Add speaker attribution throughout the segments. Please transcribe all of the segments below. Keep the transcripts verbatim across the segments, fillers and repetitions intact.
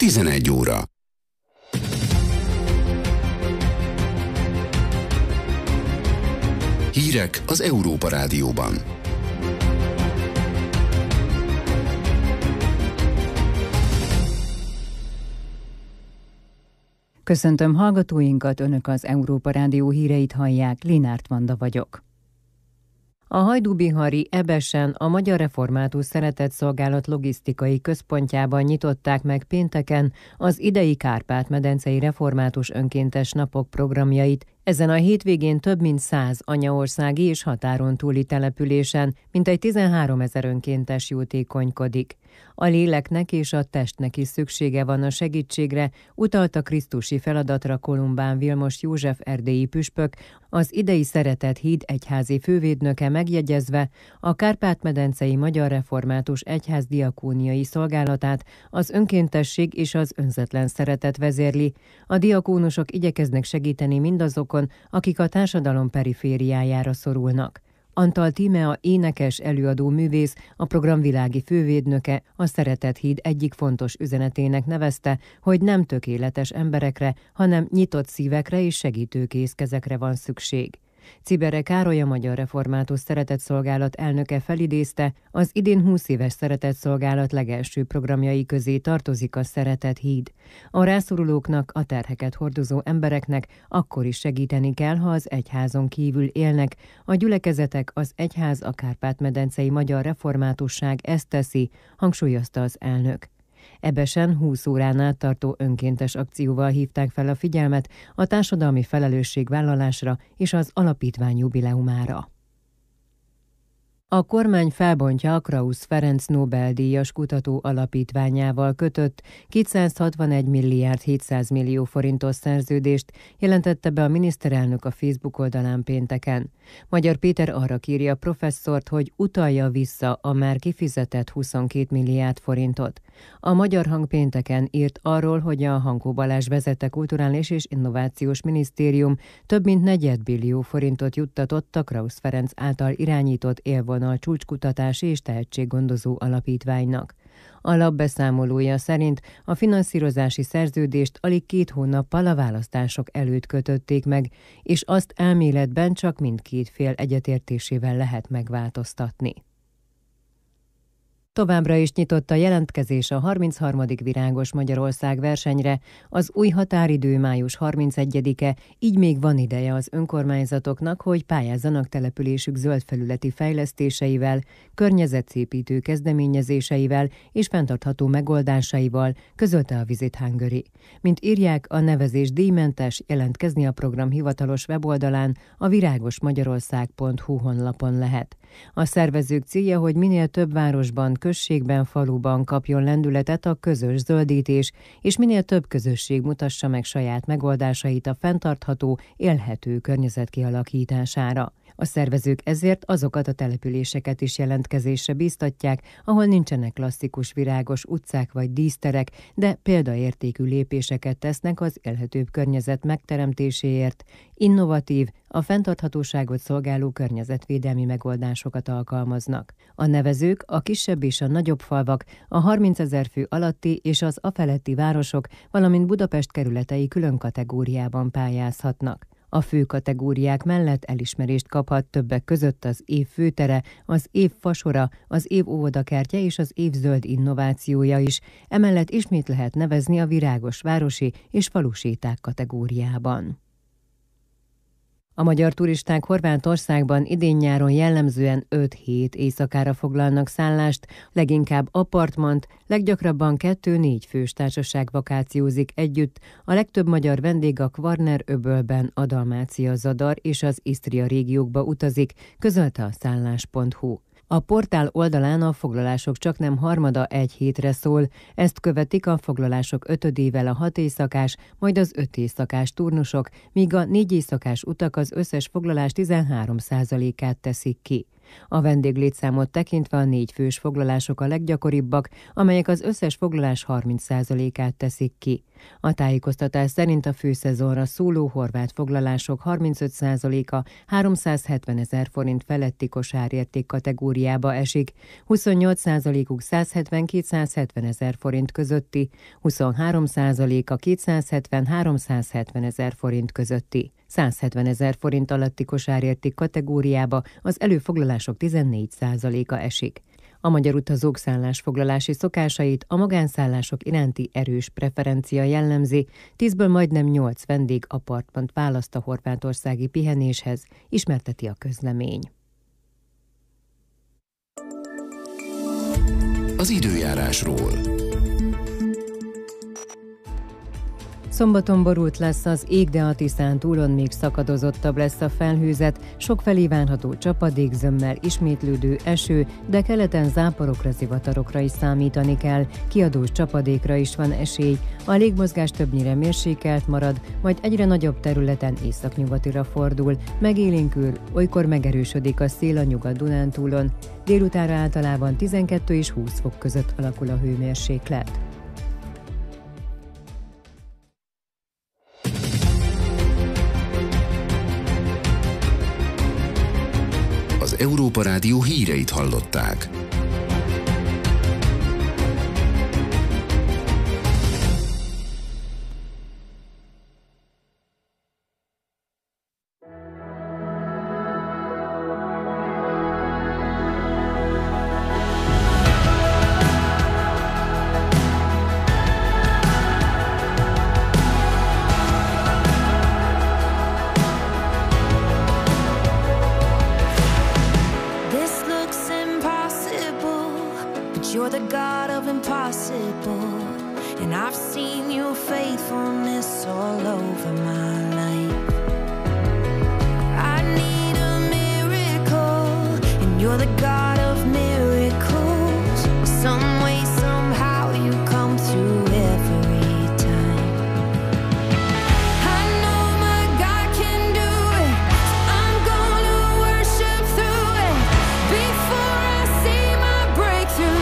Speaker 1: tizenegy óra. Hírek az Európa Rádióban.
Speaker 2: Köszöntöm hallgatóinkat, Önök az Európa Rádió híreit hallják, Linárt Vanda vagyok. A hajdúbihari Ebesen a Magyar Református Szeretetszolgálat logisztikai központjában nyitották meg pénteken az idei Kárpát-medencei Református Önkéntes Napok programjait. Ezen a hétvégén több mint száz anyaországi és határon túli településen mintegy tizenháromezer önkéntes jótékonykodik. A léleknek és a testnek is szüksége van a segítségre, utalta krisztusi feladatra Kolumbán Vilmos József erdélyi püspök, az idei Szeretet Híd egyházi fővédnöke, megjegyezve a Kárpát-medencei Magyar Református Egyház diakóniai szolgálatát az önkéntesség és az önzetlen szeretet vezérli. A diakónusok igyekeznek segíteni mindazokon, akik a társadalom perifériájára szorulnak. Antal Tímea énekes, előadó művész, a program világi fővédnöke a Szeretet Híd egyik fontos üzenetének nevezte, hogy nem tökéletes emberekre, hanem nyitott szívekre és segítőkész kezekre van szükség. Czibere Károly, a Magyar Református Szeretetszolgálat elnöke felidézte, az idén húsz éves szeretetszolgálat legelső programjai közé tartozik a Szeretet Híd. A rászorulóknak, a terheket hordozó embereknek akkor is segíteni kell, ha az egyházon kívül élnek. A gyülekezetek, az egyház, a Kárpát-medencei Magyar Reformátusság ezt teszi, hangsúlyozta az elnök. Ebesen húsz órán át tartó önkéntes akcióval hívták fel a figyelmet a társadalmi felelősségvállalásra és az alapítvány jubileumára. A kormány felbontja a Krausz Ferenc Nobel-díjas kutató alapítványával kötött kétszázhatvanegy milliárd hétszáz millió forintos szerződést, jelentette be a miniszterelnök a Facebook oldalán pénteken. Magyar Péter arra kéri a professzort, hogy utalja vissza a már kifizetett huszonkét milliárd forintot. A Magyar Hang pénteken írt arról, hogy a Hankó Balázs vezette Kulturális és Innovációs Minisztérium több mint negyedbillió forintot juttatott a Krausz Ferenc által irányított élvonal csúcskutatási és tehetséggondozó alapítványnak. A lap beszámolója szerint a finanszírozási szerződést alig két hónappal a választások előtt kötötték meg, és azt elméletben csak mindkét fél egyetértésével lehet megváltoztatni. Továbbra is nyitott a jelentkezés a harmincharmadik Virágos Magyarország versenyre, az új határidő május harmincegyedike, így még van ideje az önkormányzatoknak, hogy pályázzanak településük zöldfelületi fejlesztéseivel, környezetszépítő kezdeményezéseivel és fenntartható megoldásaival, közölte a Visit Hungary. Mint írják, a nevezés díjmentes, jelentkezni a program hivatalos weboldalán, a virágosmagyarország pont hu honlapon lehet. A szervezők célja, hogy minél több városban, községben, faluban kapjon lendületet a közös zöldítés, és minél több közösség mutassa meg saját megoldásait a fenntartható, élhető környezet kialakítására. A szervezők ezért azokat a településeket is jelentkezésre bíztatják, ahol nincsenek klasszikus virágos utcák vagy díszterek, de példaértékű lépéseket tesznek az élhetőbb környezet megteremtéséért, innovatív, a fenntarthatóságot szolgáló környezetvédelmi megoldásokat alkalmaznak. A nevezők, a kisebb és a nagyobb falvak, a harmincezer fő alatti és az afeletti városok, valamint Budapest kerületei külön kategóriában pályázhatnak. A fő kategóriák mellett elismerést kaphat többek között az év főtere, az év fasora, az év óvodakertje és az év zöld innovációja is, emellett ismét lehet nevezni a virágos városi és faluséták kategóriában. A magyar turisták Horvátországban idén-nyáron jellemzően öt hét éjszakára foglalnak szállást, leginkább apartmant, leggyakrabban kettő-négy fős társaság vakációzik együtt, a legtöbb magyar vendég a Kvarner-öbölben, a Dalmácia-Zadar és az Isztria régiókba utazik, közölte a szállás pont hu. A portál oldalán a foglalások csaknem harmada egy hétre szól, ezt követik a foglalások ötödével a hat éjszakás, majd az öt éjszakás turnusok, míg a négy éjszakás utak az összes foglalás tizenhárom százalékát teszik ki. A vendéglétszámot tekintve a négy fős foglalások a leggyakoribbak, amelyek az összes foglalás harminc százalékát teszik ki. A tájékoztatás szerint a főszezonra szóló horvát foglalások harmincöt százaléka háromszázhetvenezer forint feletti kosárérték kategóriába esik, huszonnyolc százalékuk százhetven-kétszázhetvenezer forint közötti, huszonhárom százaléka kétszázhetven-háromszázhetvenezer forint közötti. százhetvenezer forint alatti kosárérték kategóriába az előfoglalások tizennégy százaléka esik. A magyar utazók szállásfoglalási szokásait a magánszállások iránti erős preferencia jellemzi, tízből majdnem nyolc vendég apartmant választ a horvátországi pihenéshez, ismerteti a közlemény.
Speaker 1: Az időjárásról.
Speaker 2: Szombaton borult lesz az ég, de a Tiszán túlon még szakadozottabb lesz a felhőzet, sokfelé várható csapadék, zömmel ismétlődő eső, de keleten záporokra, zivatarokra is számítani kell, kiadós csapadékra is van esély, a légmozgás többnyire mérsékelt marad, majd egyre nagyobb területen északnyugatira fordul, megélénkül, olykor megerősödik a szél a Nyugat-Dunántúlon, délutánra általában tizenkettő és húsz fok között alakul a hőmérséklet.
Speaker 1: Az Európa Rádió híreit hallották.
Speaker 3: You're the God of impossible, and I've seen your faithfulness all over my life. I need a miracle, and you're the God of miracles. Some way, somehow, you come through every time. I know my God can do it, so I'm gonna worship through it. Before I see my breakthrough,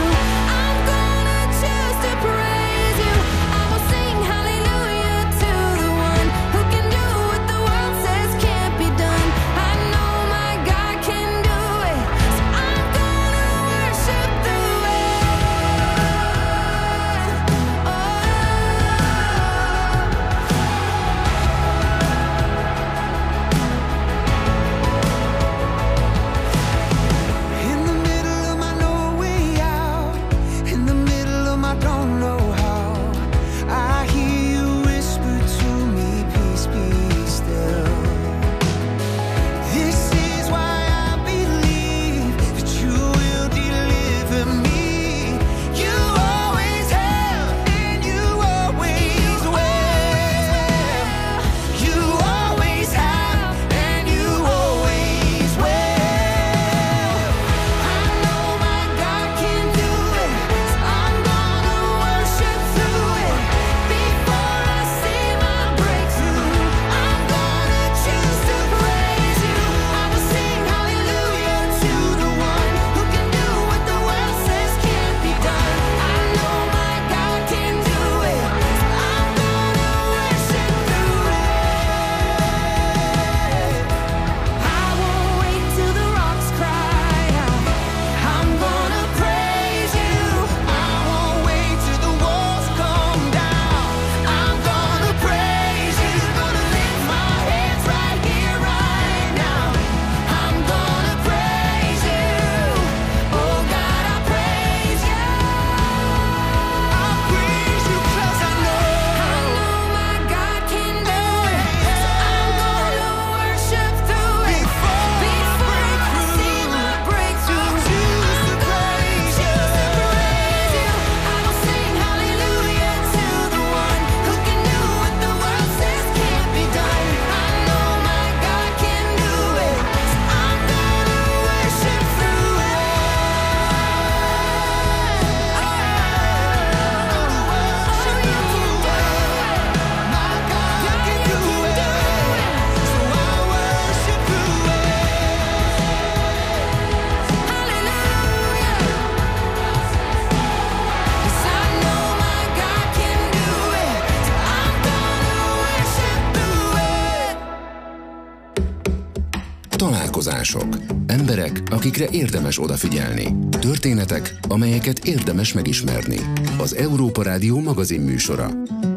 Speaker 1: Találkozások. Emberek, akikre érdemes odafigyelni. Történetek, amelyeket érdemes megismerni. Az Európa Rádió magazin műsora.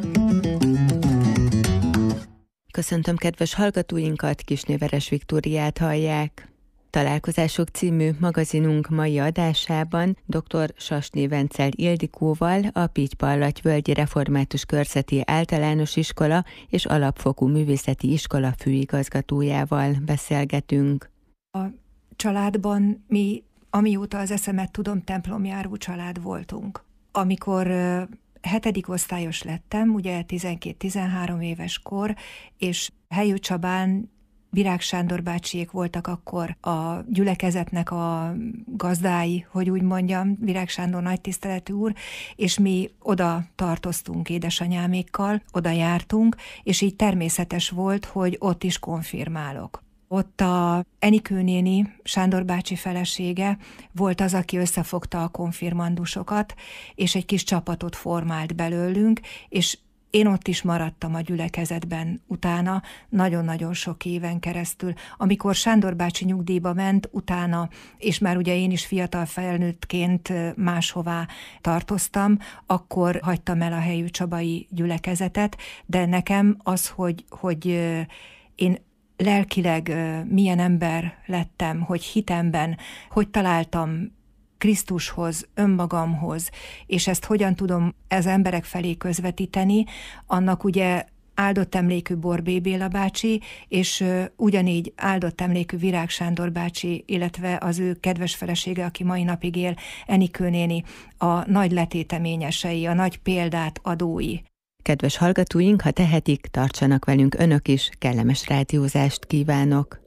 Speaker 4: Köszöntöm kedves hallgatóinkat, Kisné Veres Viktóriát hallják. Találkozások című magazinunk mai adásában dr. Sasné Vencel Ildikóval, a Pitypallaty-völgyi Református Körzeti Általános Iskola és Alapfokú Művészeti Iskola főigazgatójával beszélgetünk.
Speaker 5: A családban mi, amióta az eszemet tudom, templomjáró család voltunk. Amikor hetedik osztályos lettem, ugye tizenkét-tizenhárom éves kor, és Helyő Csabán Virág Sándor bácsiék voltak akkor a gyülekezetnek a gazdái, hogy úgy mondjam, Virág Sándor nagy tiszteletű úr, és mi oda tartoztunk édesanyámékkal, oda jártunk, és így természetes volt, hogy ott is konfirmálok. Ott a Enikő néni, Sándor bácsi felesége volt az, aki összefogta a konfirmandusokat, és egy kis csapatot formált belőlünk, és én ott is maradtam a gyülekezetben utána, nagyon-nagyon sok éven keresztül. Amikor Sándor bácsi nyugdíjba ment, utána, és már ugye én is fiatal felnőttként máshová tartoztam, akkor hagytam el a Helyő Csabai gyülekezetet, de nekem az, hogy, hogy én lelkileg milyen ember lettem, hogy hitemben, hogy találtam Krisztushoz, önmagamhoz, és ezt hogyan tudom az emberek felé közvetíteni, annak ugye áldott emlékű Borbély Béla bácsi, és ugyanígy áldott emlékű Virág Sándor bácsi, illetve az ő kedves felesége, aki mai napig él, Enikő néni, a nagy letéteményesei, a nagy példát adói.
Speaker 4: Kedves hallgatóink, ha tehetik, tartsanak velünk önök is, kellemes rádiózást kívánok!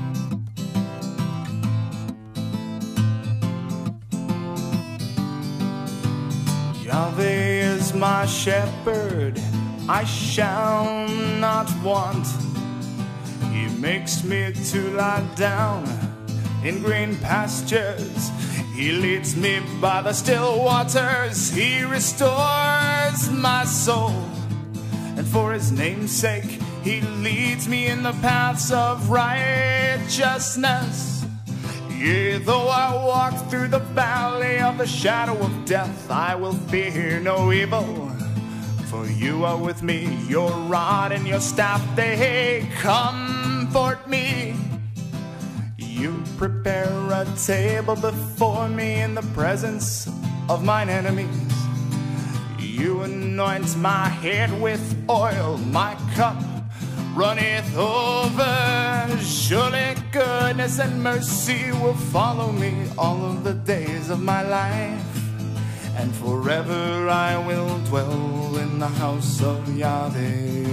Speaker 6: Yahweh is my shepherd, I shall not want. He makes me to lie down in green pastures. He leads me by the still waters. He restores my soul. And for his name's sake, he leads me in the paths of righteousness. Yea, though I walk through the valley of the shadow of death, I will fear no evil, for you are with me. Your rod and your staff, they comfort me. You prepare a table before me in the presence of mine enemies. You anoint my head with oil, my cup runneth over. Surely goodness and mercy will follow me all of the days of my life, and forever I will dwell in the house of Yahweh.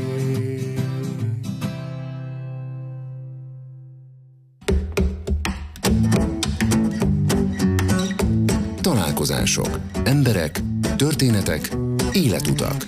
Speaker 1: Találkozások. Emberek, történetek, életutak.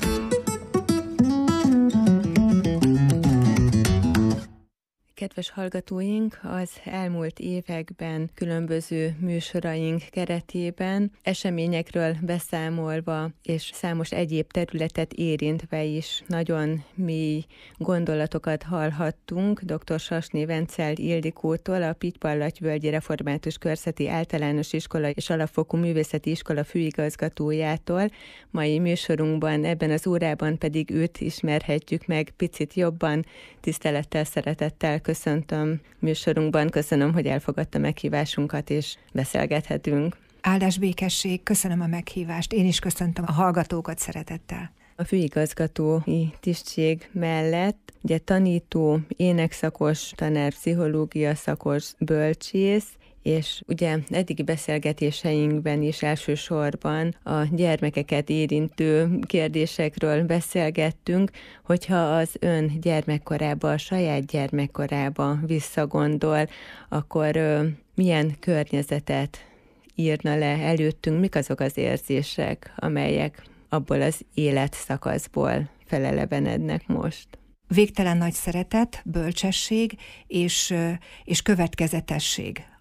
Speaker 4: Kedves hallgatóink, az elmúlt években különböző műsoraink keretében eseményekről beszámolva és számos egyéb területet érintve is nagyon mély gondolatokat hallhattunk dr. Sasné Vencel Ildikótól, a Pitypallaty-völgyi Református Körzeti Általános Iskola és Alapfokú Művészeti Iskola főigazgatójától. Mai műsorunkban, ebben az órában pedig őt ismerhetjük meg picit jobban. Tisztelettel, szeretettel köszöntöm műsorunkban, köszönöm, hogy elfogadta meghívásunkat, és beszélgethetünk.
Speaker 5: Áldás békesség, köszönöm a meghívást, én is köszöntöm a hallgatókat szeretettel.
Speaker 4: A főigazgatói tisztség mellett ugye tanító, énekszakos, tanár, pszichológia szakos, bölcsész, és ugye eddigi beszélgetéseinkben is elsősorban a gyermekeket érintő kérdésekről beszélgettünk, hogyha az ön gyermekkorába, a saját gyermekkorába visszagondol, akkor ö, milyen környezetet írna le előttünk, mik azok az érzések, amelyek abból az életszakaszból felelevenednek most?
Speaker 5: Végtelen nagy szeretet, bölcsesség és, és következetesség.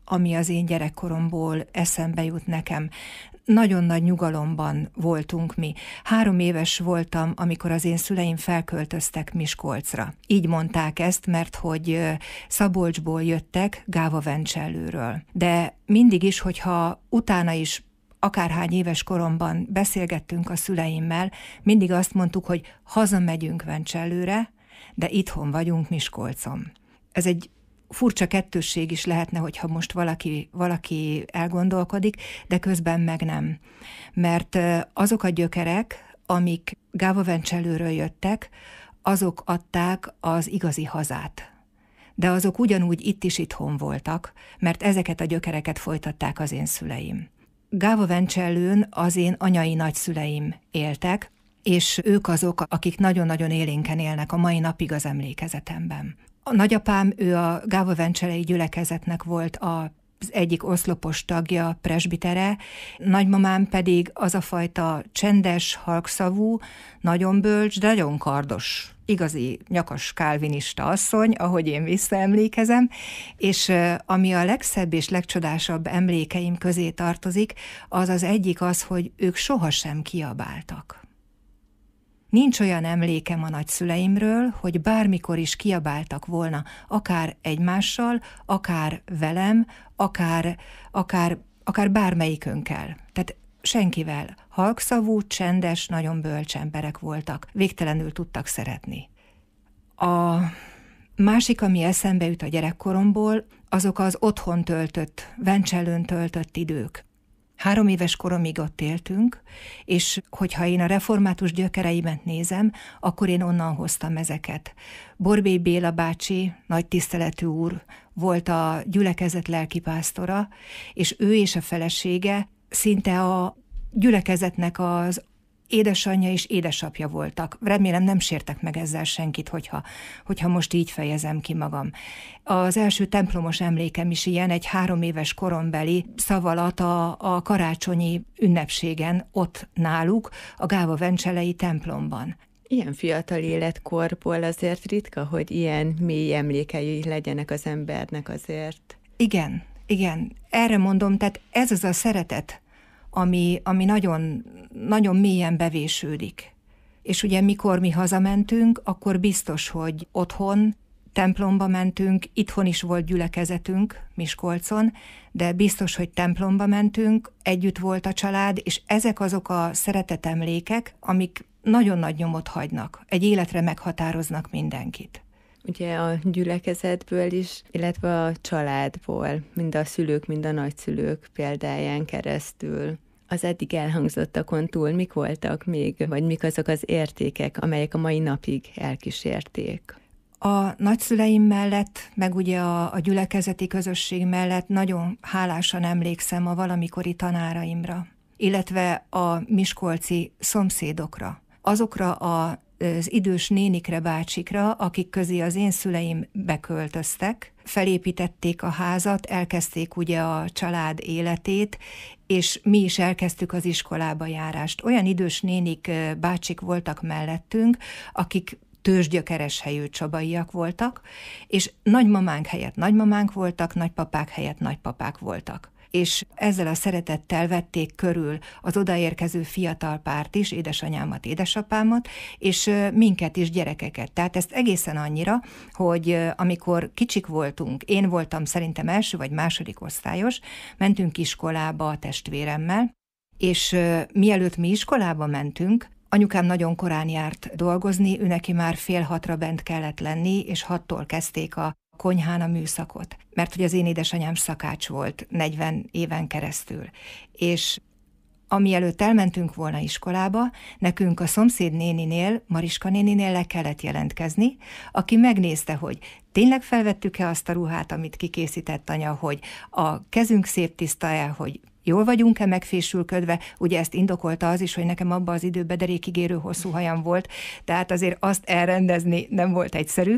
Speaker 5: ami az én gyerekkoromból eszembe jut nekem. Nagyon nagy nyugalomban voltunk mi. Három éves voltam, amikor az én szüleim felköltöztek Miskolcra. Így mondták ezt, mert hogy Szabolcsból jöttek, Gáva-Vencsellőről. De mindig is, hogyha utána is akárhány éves koromban beszélgettünk a szüleimmel, mindig azt mondtuk, hogy hazamegyünk Vencsellőre, de itthon vagyunk Miskolcon. Ez egy furcsa kettősség is lehetne, hogyha most valaki, valaki elgondolkodik, de közben meg nem. Mert azok a gyökerek, amik Gáva-Vencsellőről jöttek, azok adták az igazi hazát. De azok ugyanúgy itt is itthon voltak, mert ezeket a gyökereket folytatták az én szüleim. Gáva-Vencsellőn az én anyai nagyszüleim éltek, és ők azok, akik nagyon-nagyon élénken élnek a mai napig az emlékezetemben. A nagyapám, ő a Gáva-Vencsellei gyülekezetnek volt az egyik oszlopos tagja, presbitere, nagymamám pedig az a fajta csendes, halkszavú, nagyon bölcs, de nagyon kardos, igazi nyakas kálvinista asszony, ahogy én visszaemlékezem, és ami a legszebb és legcsodásabb emlékeim közé tartozik, az az egyik az, hogy ők sohasem kiabáltak. Nincs olyan emlékem a nagyszüleimről, hogy bármikor is kiabáltak volna, akár egymással, akár velem, akár, akár, akár bármelyikünkkel. Tehát senkivel. Halkszavú, csendes, nagyon bölcs emberek voltak. Végtelenül tudtak szeretni. A másik, ami eszembe jut a gyerekkoromból, azok az otthon töltött, Vencsellőn töltött idők. Három éves koromig ott éltünk, és hogyha én a református gyökereimet nézem, akkor én onnan hoztam ezeket. Borbély Béla bácsi, nagy tiszteletű úr, volt a gyülekezet lelkipásztora, és ő és a felesége szinte a gyülekezetnek az édesanyja és édesapja voltak. Remélem nem sértek meg ezzel senkit, hogyha, hogyha most így fejezem ki magam. Az első templomos emlékem is ilyen, egy három éves korombeli szavalat a, a karácsonyi ünnepségen ott náluk, a Gáva-Vencsellei templomban.
Speaker 4: Ilyen fiatal életkorból azért ritka, hogy ilyen mély emlékei legyenek az embernek azért.
Speaker 5: Igen, igen. Erre mondom, tehát ez az a szeretet, ami, ami nagyon, nagyon mélyen bevésődik. És ugye mikor mi hazamentünk, akkor biztos, hogy otthon, templomba mentünk, itthon is volt gyülekezetünk Miskolcon, de biztos, hogy templomba mentünk, együtt volt a család, és ezek azok a szeretetemlékek, amik nagyon nagy nyomot hagynak, egy életre meghatároznak mindenkit.
Speaker 4: Ugye a gyülekezetből is, illetve a családból, mind a szülők, mind a nagyszülők példáján keresztül. Az eddig elhangzottakon túl mik voltak még, vagy mik azok az értékek, amelyek a mai napig elkísérték?
Speaker 5: A nagyszüleim mellett, meg ugye a, a gyülekezeti közösség mellett nagyon hálásan emlékszem a valamikori tanáraimra, illetve a miskolci szomszédokra, azokra a az idős nénikre, bácsikra, akik közé az én szüleim beköltöztek, felépítették a házat, elkezdték ugye a család életét, és mi is elkezdtük az iskolába járást. Olyan idős nénik, bácsik voltak mellettünk, akik tőzsgyökeres helyű csabaiak voltak, és nagymamánk helyett nagymamánk voltak, nagypapák helyett nagypapák voltak. És ezzel a szeretettel vették körül az odaérkező fiatal párt is, édesanyámat, édesapámat, és minket is, gyerekeket. Tehát ezt egészen annyira, hogy amikor kicsik voltunk, én voltam szerintem első vagy második osztályos, mentünk iskolába a testvéremmel, és mielőtt mi iskolába mentünk, anyukám nagyon korán járt dolgozni, ő neki már fél hatra bent kellett lenni, és hattól kezdték a konyhán a műszakot, mert hogy az én édesanyám szakács volt negyven éven keresztül. És amielőtt elmentünk volna iskolába, nekünk a szomszéd néninél, Mariska néninél le kellett jelentkezni, aki megnézte, hogy tényleg felvettük-e azt a ruhát, amit kikészített anya, hogy a kezünk szép tiszta-e, hogy jól vagyunk-e megfésülködve, ugye ezt indokolta az is, hogy nekem abban az időben derékig érő hosszú hajam volt, tehát azért azt elrendezni nem volt egyszerű,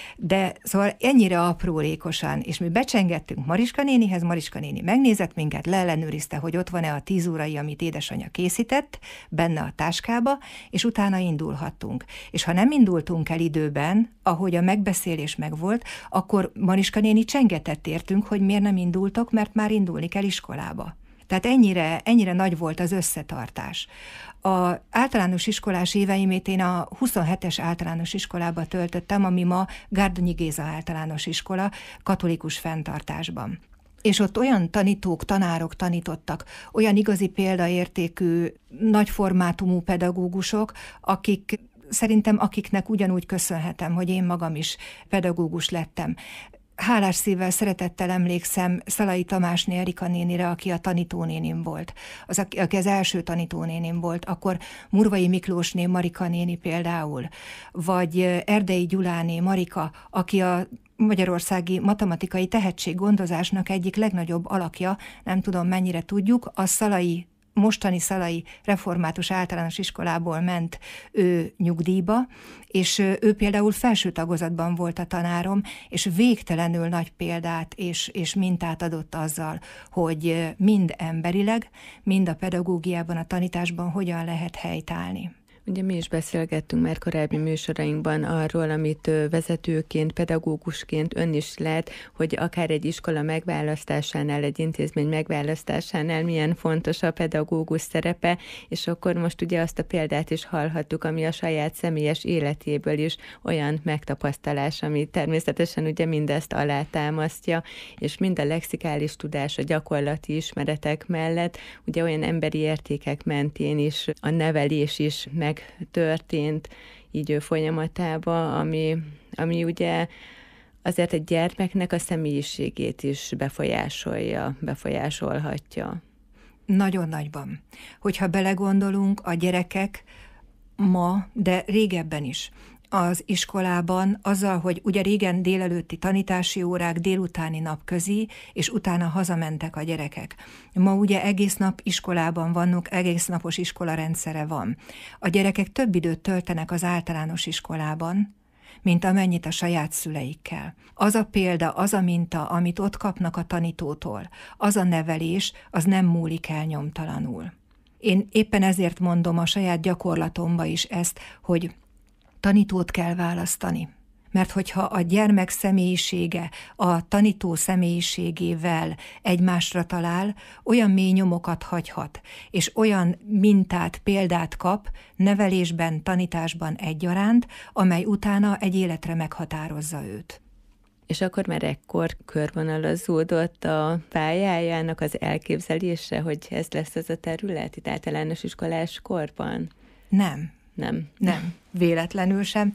Speaker 5: de szóval ennyire aprólékosan, és mi becsengettünk Mariska nénihez, Mariska néni megnézett minket, leellenőrizte, hogy ott van-e a tíz órai, amit édesanyja készített, benne a táskába, és utána indulhattunk. És ha nem indultunk el időben, ahogy a megbeszélés megvolt, akkor Mariska néni csengetett értünk, hogy miért nem indultok, mert már indulni kell iskolába. Tehát ennyire, ennyire nagy volt az összetartás. Az általános iskolás éveimét én a huszonhetes általános iskolába töltöttem, ami ma Gárdonyi Géza általános iskola, katolikus fenntartásban. És ott olyan tanítók, tanárok tanítottak, olyan igazi példaértékű, nagy formátumú pedagógusok, akik szerintem akiknek ugyanúgy köszönhetem, hogy én magam is pedagógus lettem. Hálás szívvel, szeretettel emlékszem Szalai Tamásné Erika nénire, aki a tanítónénim volt, az, aki az első tanítónénim volt, akkor Murvai Miklósné Marika néni például, vagy Erdei Gyuláné Marika, aki a magyarországi matematikai tehetséggondozásnak egyik legnagyobb alakja, nem tudom mennyire tudjuk, a Szalai mostani Szalai Református Általános Iskolából ment ő nyugdíjba, és ő például felső tagozatban volt a tanárom, és végtelenül nagy példát és, és mintát adott azzal, hogy mind emberileg, mind a pedagógiában, a tanításban hogyan lehet helytállni.
Speaker 4: Ugye mi is beszélgettünk már korábbi műsorainkban arról, amit vezetőként, pedagógusként ön is lát, hogy akár egy iskola megválasztásánál, egy intézmény megválasztásánál milyen fontos a pedagógus szerepe, és akkor most ugye azt a példát is hallhattuk, ami a saját személyes életéből is olyan megtapasztalás, ami természetesen ugye mindezt alátámasztja, és mind a lexikális tudás, a gyakorlati ismeretek mellett, ugye olyan emberi értékek mentén is a nevelés is meg történt így ő folyamatában, ami, ami ugye azért egy gyermeknek a személyiségét is befolyásolja, befolyásolhatja.
Speaker 5: Nagyon nagyban. Hogyha belegondolunk, a gyerekek ma, de régebben is, az iskolában azzal, hogy ugye régen délelőtti tanítási órák, délutáni napközi, és utána hazamentek a gyerekek. Ma ugye egész nap iskolában vannak, egész napos iskolarendszere van. A gyerekek több időt töltenek az általános iskolában, mint amennyit a saját szüleikkel. Az a példa, az a minta, amit ott kapnak a tanítótól, az a nevelés, az nem múlik el nyomtalanul. Én éppen ezért mondom a saját gyakorlatomba is ezt, hogy tanítót kell választani. Mert hogyha a gyermek személyisége a tanító személyiségével egymásra talál, olyan mély nyomokat hagyhat, és olyan mintát, példát kap nevelésben, tanításban egyaránt, amely utána egy életre meghatározza őt.
Speaker 4: És akkor már ekkor körvonalazódott a pályájának az elképzelése, hogy ez lesz ez a terület itt általános iskolás korban?
Speaker 5: Nem.
Speaker 4: Nem.
Speaker 5: Nem, véletlenül sem.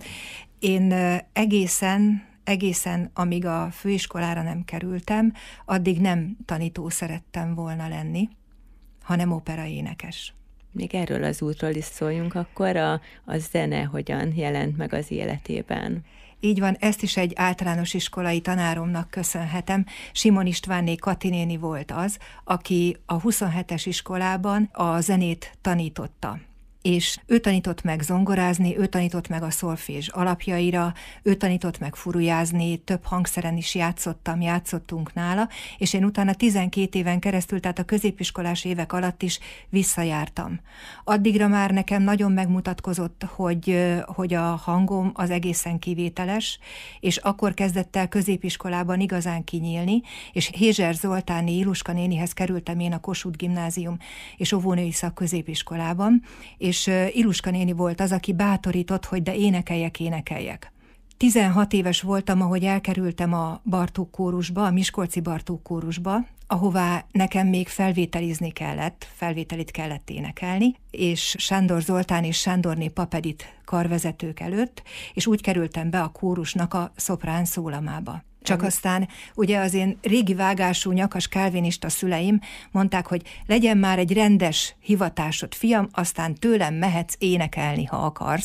Speaker 5: Én egészen, egészen, amíg a főiskolára nem kerültem, addig nem tanító szerettem volna lenni, hanem operaénekes.
Speaker 4: Még erről az útról is szóljunk, akkor a, a zene hogyan jelent meg az életében?
Speaker 5: Így van, ezt is egy általános iskolai tanáromnak köszönhetem. Simon Istvánné Kati néni volt az, aki a huszonhetes iskolában a zenét tanította. És ő tanított meg zongorázni, ő tanított meg a szolfés alapjaira, ő tanított meg furujázni, több hangszeren is játszottam, játszottunk nála, és én utána tizenkét éven keresztül, tehát a középiskolás évek alatt is visszajártam. Addigra már nekem nagyon megmutatkozott, hogy, hogy a hangom az egészen kivételes, és akkor kezdett el középiskolában igazán kinyílni, és Hézser Zoltáné Iluska nénihez kerültem én a Kossuth Gimnázium és óvónői szakközépiskolában, és Iluska néni volt az, aki bátorított, hogy de énekeljek, énekeljek. tizenhat éves voltam, ahogy elkerültem a Bartók kórusba, a miskolci Bartók kórusba, ahová nekem még felvételizni kellett, felvételit kellett énekelni, és Sándor Zoltán és Sándorné Papedit karvezetők előtt, és úgy kerültem be a kórusnak a szoprán szólamába. Csak aztán ugye az én régi vágású nyakas kálvinista szüleim mondták, hogy legyen már egy rendes hivatásod, fiam, aztán tőlem mehetsz énekelni, ha akarsz.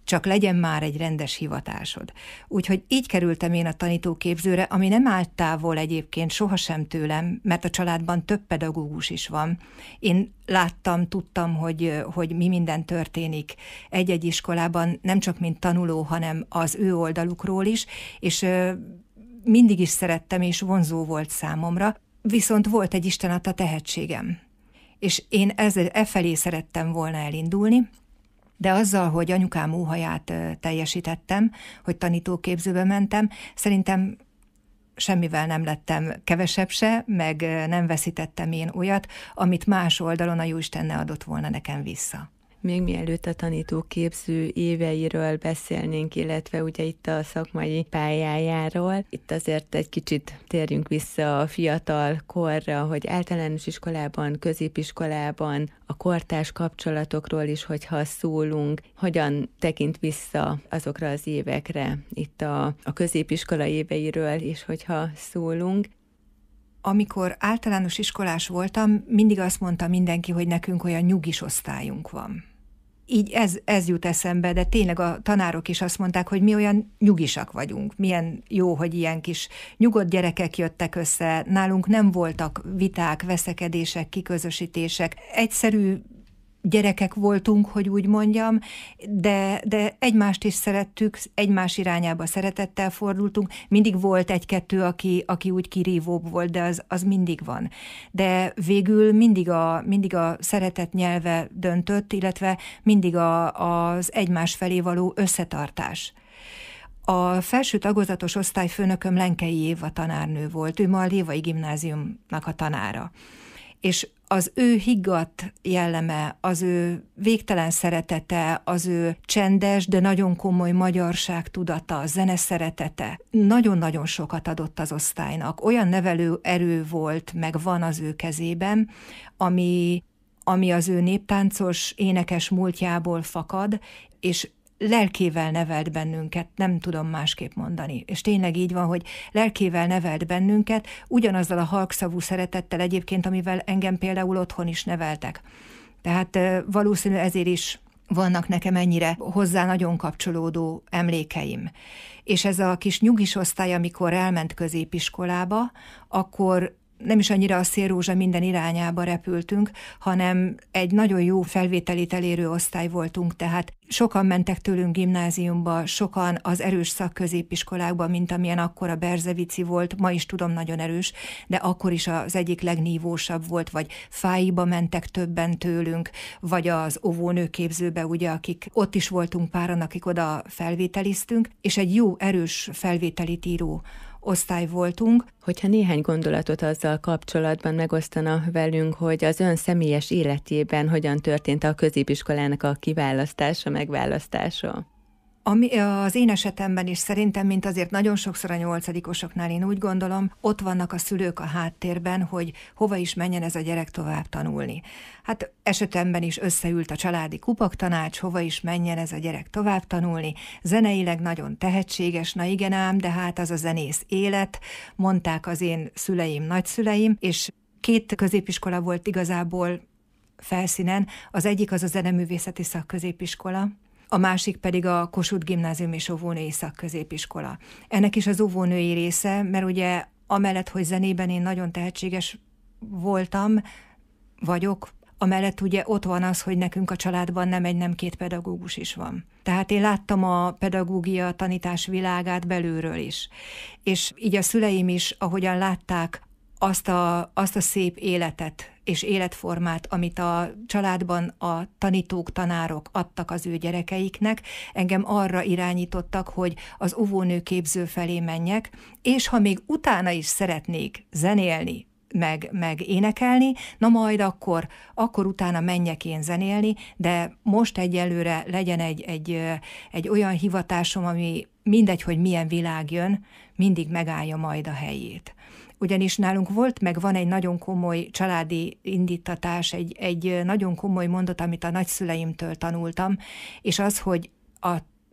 Speaker 5: csak legyen már egy rendes hivatásod. Úgyhogy így kerültem én a tanítóképzőre, ami nem állt távol egyébként sohasem tőlem, mert a családban több pedagógus is van. Én láttam, tudtam, hogy, hogy mi minden történik egy-egy iskolában, nem csak mint tanuló, hanem az ő oldalukról is, és mindig is szerettem, és vonzó volt számomra, viszont volt egy Isten adta tehetségem. És én ezzel, e felé szerettem volna elindulni, de azzal, hogy anyukám óhaját teljesítettem, hogy tanítóképzőbe mentem, szerintem semmivel nem lettem kevesebb se, meg nem veszítettem én olyat, amit más oldalon a Jóisten ne adott volna nekem vissza.
Speaker 4: Még mielőtt a tanítóképző éveiről beszélnénk, illetve ugye itt a szakmai pályájáról, itt azért egy kicsit térjünk vissza a fiatal korra, hogy általános iskolában, középiskolában, a kortárs kapcsolatokról is, hogyha szólunk, hogyan tekint vissza azokra az évekre, itt a, a középiskola éveiről is, hogyha szólunk.
Speaker 5: Amikor általános iskolás voltam, mindig azt mondta mindenki, hogy nekünk olyan nyugis osztályunk van. Így ez, ez jut eszembe, de tényleg a tanárok is azt mondták, hogy mi olyan nyugisak vagyunk. Milyen jó, hogy ilyen kis nyugodt gyerekek jöttek össze. Nálunk nem voltak viták, veszekedések, kiközösítések. Egyszerű gyerekek voltunk, hogy úgy mondjam, de, de egymást is szerettük, egymás irányába szeretettel fordultunk. Mindig volt egy-kettő, aki, aki úgy kirívóbb volt, de az, az mindig van. De végül mindig a, mindig a szeretet nyelve döntött, illetve mindig a, az egymás felé való összetartás. A felső tagozatos osztályfőnököm Lenkei Éva tanárnő volt, ő ma a Lévai Gimnáziumnak a tanára. És az ő higgadt jelleme, az ő végtelen szeretete, az ő csendes, de nagyon komoly magyarság tudata, zene szeretete nagyon-nagyon sokat adott az osztálynak. Olyan nevelő erő volt, meg van az ő kezében, ami, ami az ő néptáncos, énekes múltjából fakad, és lelkével nevelt bennünket, nem tudom másképp mondani. És tényleg így van, hogy lelkével nevelt bennünket, ugyanazzal a halkszavú szeretettel egyébként, amivel engem például otthon is neveltek. Tehát valószínű ezért is vannak nekem ennyire hozzá nagyon kapcsolódó emlékeim. És ez a kis nyugis osztály, amikor elment középiskolába, akkor nem is annyira a szélrózsa minden irányába repültünk, hanem egy nagyon jó felvételit elérő osztály voltunk, tehát sokan mentek tőlünk gimnáziumba, sokan az erős szakközépiskolákba, mint amilyen akkor a Berzevici volt, ma is tudom, nagyon erős, de akkor is az egyik legnívósabb volt, vagy Fáiba mentek többen tőlünk, vagy az óvónőképzőbe, ugye, akik ott is voltunk páran, akik oda felvételiztünk, és egy jó, erős felvételit író osztály voltunk.
Speaker 4: Hogyha néhány gondolatot azzal kapcsolatban megosztana velünk, hogy az ön személyes életében hogyan történt a középiskolának a kiválasztása, megválasztása?
Speaker 5: Ami az én esetemben is szerintem, mint azért nagyon sokszor a nyolcadikosoknál, én úgy gondolom, ott vannak a szülők a háttérben, hogy hova is menjen ez a gyerek tovább tanulni. Hát esetemben is összeült a családi kupaktanács, hova is menjen ez a gyerek tovább tanulni. Zeneileg nagyon tehetséges, na igen ám, de hát az a zenész élet, mondták az én szüleim, nagyszüleim, és két középiskola volt igazából felszínen. Az egyik az a zeneművészeti szakközépiskola, a másik pedig a Kossuth Gimnázium és óvónői szakközépiskola. Ennek is az óvónői része, mert ugye amellett, hogy zenében én nagyon tehetséges voltam, vagyok, amellett ugye ott van az, hogy nekünk a családban nem egy, nem két pedagógus is van. Tehát én láttam a pedagógia tanítás világát belülről is. És így a szüleim is, ahogyan látták azt a, azt a szép életet és életformát, amit a családban a tanítók, tanárok adtak az ő gyerekeiknek, engem arra irányítottak, hogy az óvónőképző felé menjek, és ha még utána is szeretnék zenélni, meg, meg énekelni, na majd akkor, akkor utána menjek én zenélni, de most egyelőre legyen egy, egy, egy olyan hivatásom, ami mindegy, hogy milyen világ jön, mindig megállja majd a helyét. Ugyanis nálunk volt, meg van egy nagyon komoly családi indítatás, egy, egy nagyon komoly mondat, amit a nagyszüleimtől tanultam, és az, hogy a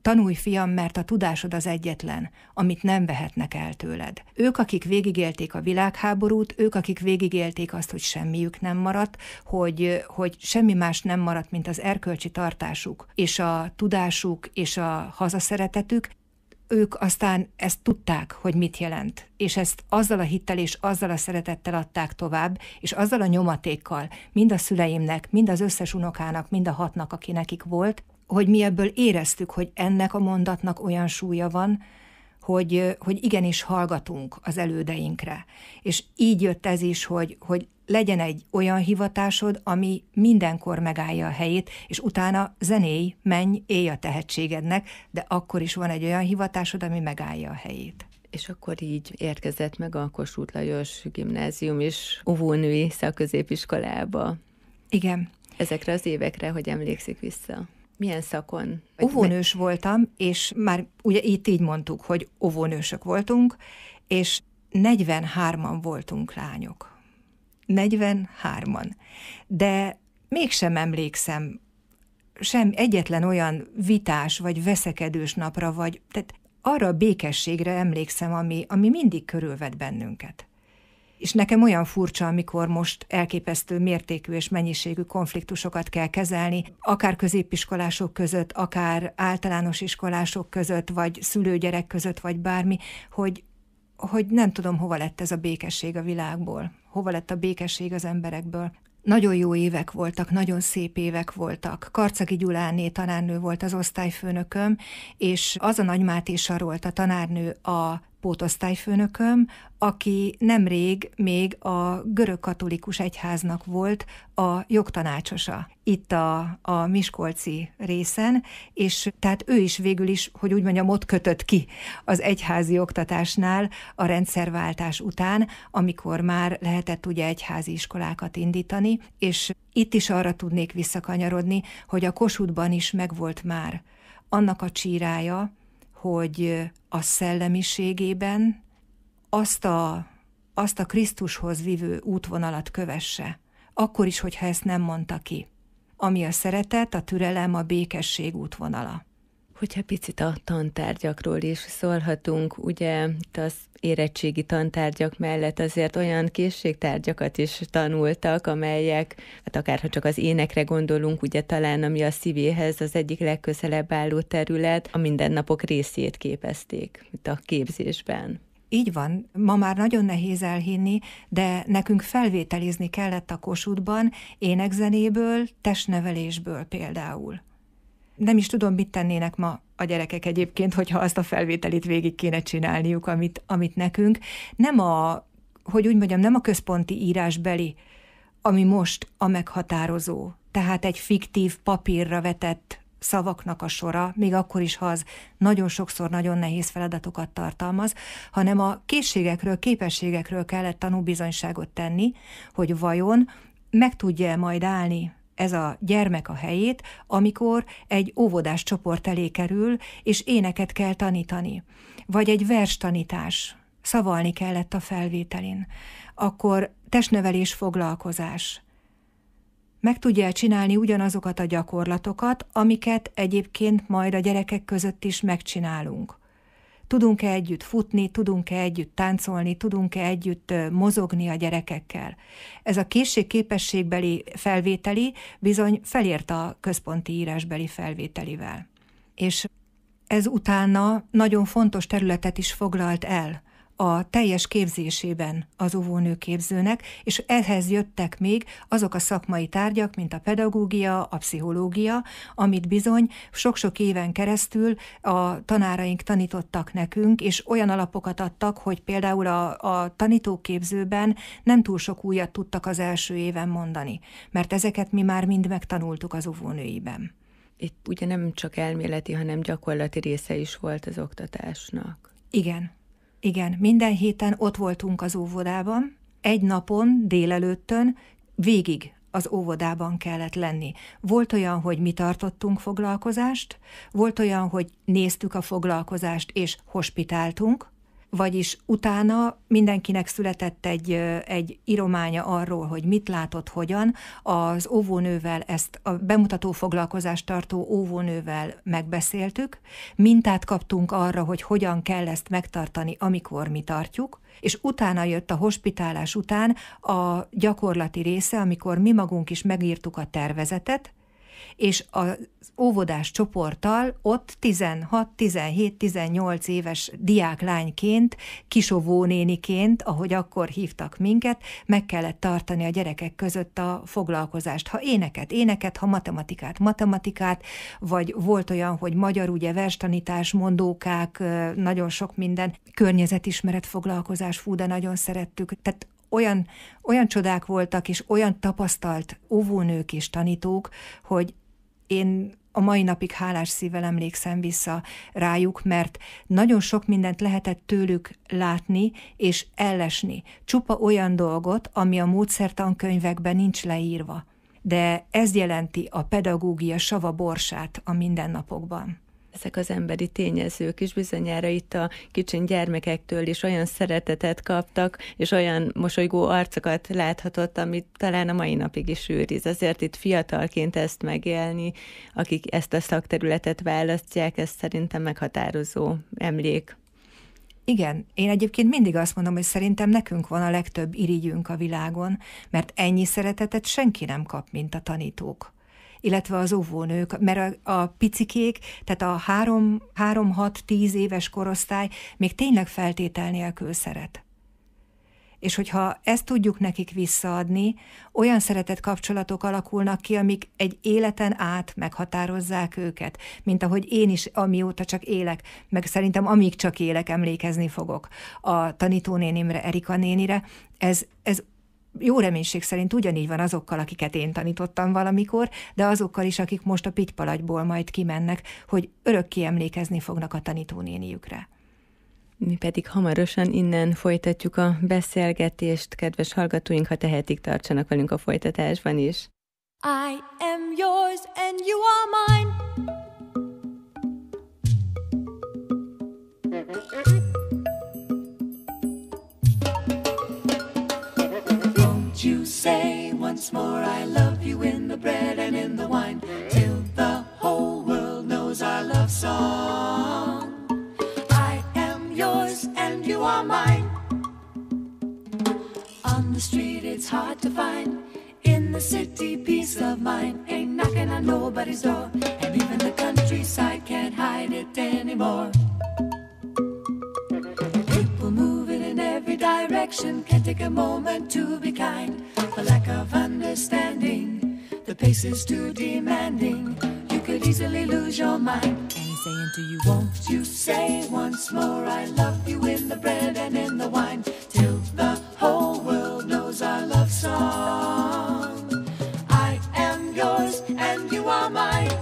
Speaker 5: tanulj fiam, mert a tudásod az egyetlen, amit nem vehetnek el tőled. Ők, akik végigélték a világháborút, ők, akik végigélték azt, hogy semmiük nem maradt, hogy, hogy semmi más nem maradt, mint az erkölcsi tartásuk, és a tudásuk, és a hazaszeretetük, ők aztán ezt tudták, hogy mit jelent, és ezt azzal a hittel és azzal a szeretettel adták tovább, és azzal a nyomatékkal, mind a szüleimnek, mind az összes unokának, mind a hatnak, aki nekik volt, hogy mi ebből éreztük, hogy ennek a mondatnak olyan súlya van, hogy, hogy igenis hallgatunk az elődeinkre. És így jött ez is, hogy, hogy legyen egy olyan hivatásod, ami mindenkor megállja a helyét, és utána zenéj, menj, élj a tehetségednek, de akkor is van egy olyan hivatásod, ami megállja a helyét.
Speaker 4: És akkor így érkezett meg a Kossuth Lajos Gimnázium is óvónői szakközépiskolába.
Speaker 5: Igen.
Speaker 4: Ezekre az évekre, hogy emlékszik vissza? Milyen szakon?
Speaker 5: Óvónős voltam, és már ugye itt így mondtuk, hogy óvónősök voltunk, és negyvenhárman voltunk lányok. negyvenhárman. De mégsem emlékszem sem egyetlen olyan vitás, vagy veszekedős napra, vagy tehát arra a békességre emlékszem, ami, ami mindig körülvett bennünket. És nekem olyan furcsa, amikor most elképesztő mértékű és mennyiségű konfliktusokat kell kezelni, akár középiskolások között, akár általános iskolások között, vagy szülőgyerek között, vagy bármi, hogy, hogy nem tudom, hova lett ez a békesség a világból, hova lett a békesség az emberekből. Nagyon jó évek voltak, nagyon szép évek voltak. Karcagi Gyuláné tanárnő volt az osztályfőnököm, és az a Nagy Máté Sarolt a tanárnő a pótosztályfőnököm, aki nemrég még a görögkatolikus egyháznak volt a jogtanácsosa itt a, a miskolci részen, és tehát ő is végül is, hogy úgy mondjam, ott kötött ki az egyházi oktatásnál a rendszerváltás után, amikor már lehetett ugye egyházi iskolákat indítani, és itt is arra tudnék visszakanyarodni, hogy a Kossuthban is megvolt már annak a csírája, hogy a szellemiségében azt a, azt a Krisztushoz vívő útvonalat kövesse, akkor is, hogyha ezt nem mondta ki, ami a szeretet, a türelem, a békesség útvonala.
Speaker 4: Hogyha picit a tantárgyakról is szólhatunk, ugye itt az érettségi tantárgyak mellett azért olyan készségtárgyakat is tanultak, amelyek, hát akárha csak az énekre gondolunk, ugye talán ami a szívéhez az egyik legközelebb álló terület, a mindennapok részét képezték itt a képzésben.
Speaker 5: Így van, ma már nagyon nehéz elhinni, de nekünk felvételizni kellett a Kossuthban énekzenéből, testnevelésből például. Nem is tudom, mit tennének ma a gyerekek egyébként, hogyha azt a felvételit végig kéne csinálniuk, amit, amit nekünk. Nem a, hogy úgy mondjam, nem a központi írásbeli, ami most a meghatározó. Tehát egy fiktív papírra vetett szavaknak a sora, még akkor is, ha az nagyon sokszor nagyon nehéz feladatokat tartalmaz, hanem a készségekről, képességekről kellett tanúbizonyságot tenni, hogy vajon meg tudja majd állni ez a gyermek a helyét, amikor egy óvodás csoport elé kerül, és éneket kell tanítani. Vagy egy verstanítás, szavalni kellett a felvételin. Akkor testnevelés, foglalkozás. Meg tudja csinálni ugyanazokat a gyakorlatokat, amiket egyébként majd a gyerekek között is megcsinálunk. Tudunk-e együtt futni, tudunk-e együtt táncolni, tudunk-e együtt mozogni a gyerekekkel. Ez a készség-képességbeli felvételi bizony felért a központi írásbeli felvételivel. És ez utána nagyon fontos területet is foglalt el a teljes képzésében az óvónőképzőnek, és ehhez jöttek még azok a szakmai tárgyak, mint a pedagógia, a pszichológia, amit bizony sok-sok éven keresztül a tanáraink tanítottak nekünk, és olyan alapokat adtak, hogy például a, a tanítóképzőben nem túl sok újat tudtak az első éven mondani, mert ezeket mi már mind megtanultuk az óvónőiben.
Speaker 4: Itt ugye nem csak elméleti, hanem gyakorlati része is volt az oktatásnak.
Speaker 5: Igen. Igen, minden héten ott voltunk az óvodában, egy napon, délelőttön végig az óvodában kellett lenni. Volt olyan, hogy mi tartottunk foglalkozást, volt olyan, hogy néztük a foglalkozást és hospitáltunk, vagyis utána mindenkinek született egy, egy írománya arról, hogy mit látott, hogyan. Az óvónővel ezt a bemutató foglalkozást tartó óvónővel megbeszéltük, mintát kaptunk arra, hogy hogyan kell ezt megtartani, amikor mi tartjuk, és utána jött a hospitálás után a gyakorlati része, amikor mi magunk is megírtuk a tervezetet, és az óvodás csoporttal ott tizenhat, tizenhét, tizennyolc éves diáklányként, kisovónéniként, ahogy akkor hívtak minket, meg kellett tartani a gyerekek között a foglalkozást. Ha éneket, éneket, ha matematikát, matematikát, vagy volt olyan, hogy magyar, ugye verstanítás, mondókák, nagyon sok minden, környezetismeret foglalkozás, fú, de nagyon szerettük. Tehát olyan, olyan csodák voltak, és olyan tapasztalt óvónők és tanítók, hogy én a mai napig hálás szívvel emlékszem vissza rájuk, mert nagyon sok mindent lehetett tőlük látni és ellesni. Csupa olyan dolgot, ami a módszertankönyvekben nincs leírva. De ez jelenti a pedagógia sava borsát a mindennapokban.
Speaker 4: Ezek az emberi tényezők is bizonyára itt a kicsin gyermekektől is olyan szeretetet kaptak, és olyan mosolygó arcokat láthatott, amit talán a mai napig is őriz. Azért itt fiatalként ezt megélni, akik ezt a szakterületet választják, ez szerintem meghatározó emlék.
Speaker 5: Igen, én egyébként mindig azt mondom, hogy szerintem nekünk van a legtöbb irigyünk a világon, mert ennyi szeretetet senki nem kap, mint a tanítók, illetve az óvónők, mert a, a picikék, tehát a három, három, hat, tíz éves korosztály még tényleg feltétel nélkül szeret. És hogyha ezt tudjuk nekik visszaadni, olyan szeretett kapcsolatok alakulnak ki, amik egy életen át meghatározzák őket, mint ahogy én is, amióta csak élek, meg szerintem amíg csak élek, emlékezni fogok a tanítónénimre, Erika nénire. Ez, ez jó reménység szerint ugyanígy van azokkal, akiket én tanítottam valamikor, de azokkal is, akik most a Pittypalagyból majd kimennek, hogy örökké emlékezni fognak a tanítónéniükre.
Speaker 4: Mi pedig hamarosan innen folytatjuk a beszélgetést. Kedves hallgatóink, ha tehetik, tartsanak velünk a folytatásban is.
Speaker 3: I am yours and you are mine. Won't you say once more I love you in the bread and in the wine, till the whole world knows our love song. Yours and you are mine. On the street it's hard to find, in the city peace of mind ain't knocking on nobody's door, and even the countryside can't hide it anymore. People moving in every direction, can't take a moment to be kind. A lack of understanding, the pace is too demanding, you could easily lose your mind. Saying to you, won't you say once more I love you in the bread and in the wine, till the whole world knows our love song. I am yours and you are mine.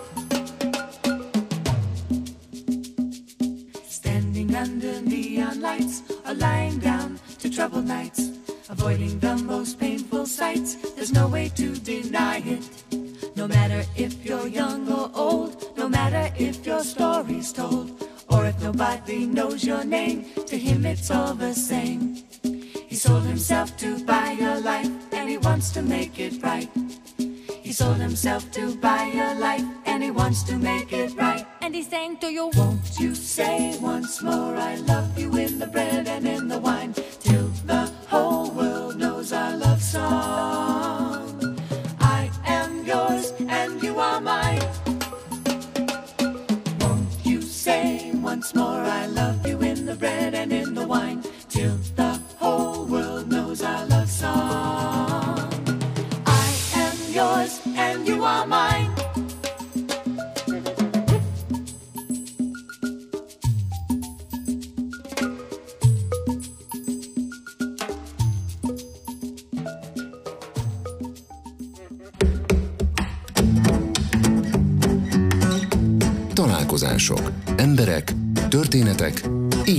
Speaker 3: Standing under neon lights or lying down to troubled nights, avoiding the most painful sights, there's no way to deny it. No matter if you're young or old, no matter if your story's told, or if nobody knows your name, to him it's all the same. He sold himself to buy your life, and he wants to make it right. He sold himself to buy your life, and he wants to make it right. And he's saying to you, won't you say once more I love you in the bread and in the wine, till the whole world knows our love song. I am yours and you are mine. Won't you say once more I love you in the bread and in the wine, till the whole world knows our love song. I am yours and you are mine.
Speaker 1: Találkozások, emberek, történetek,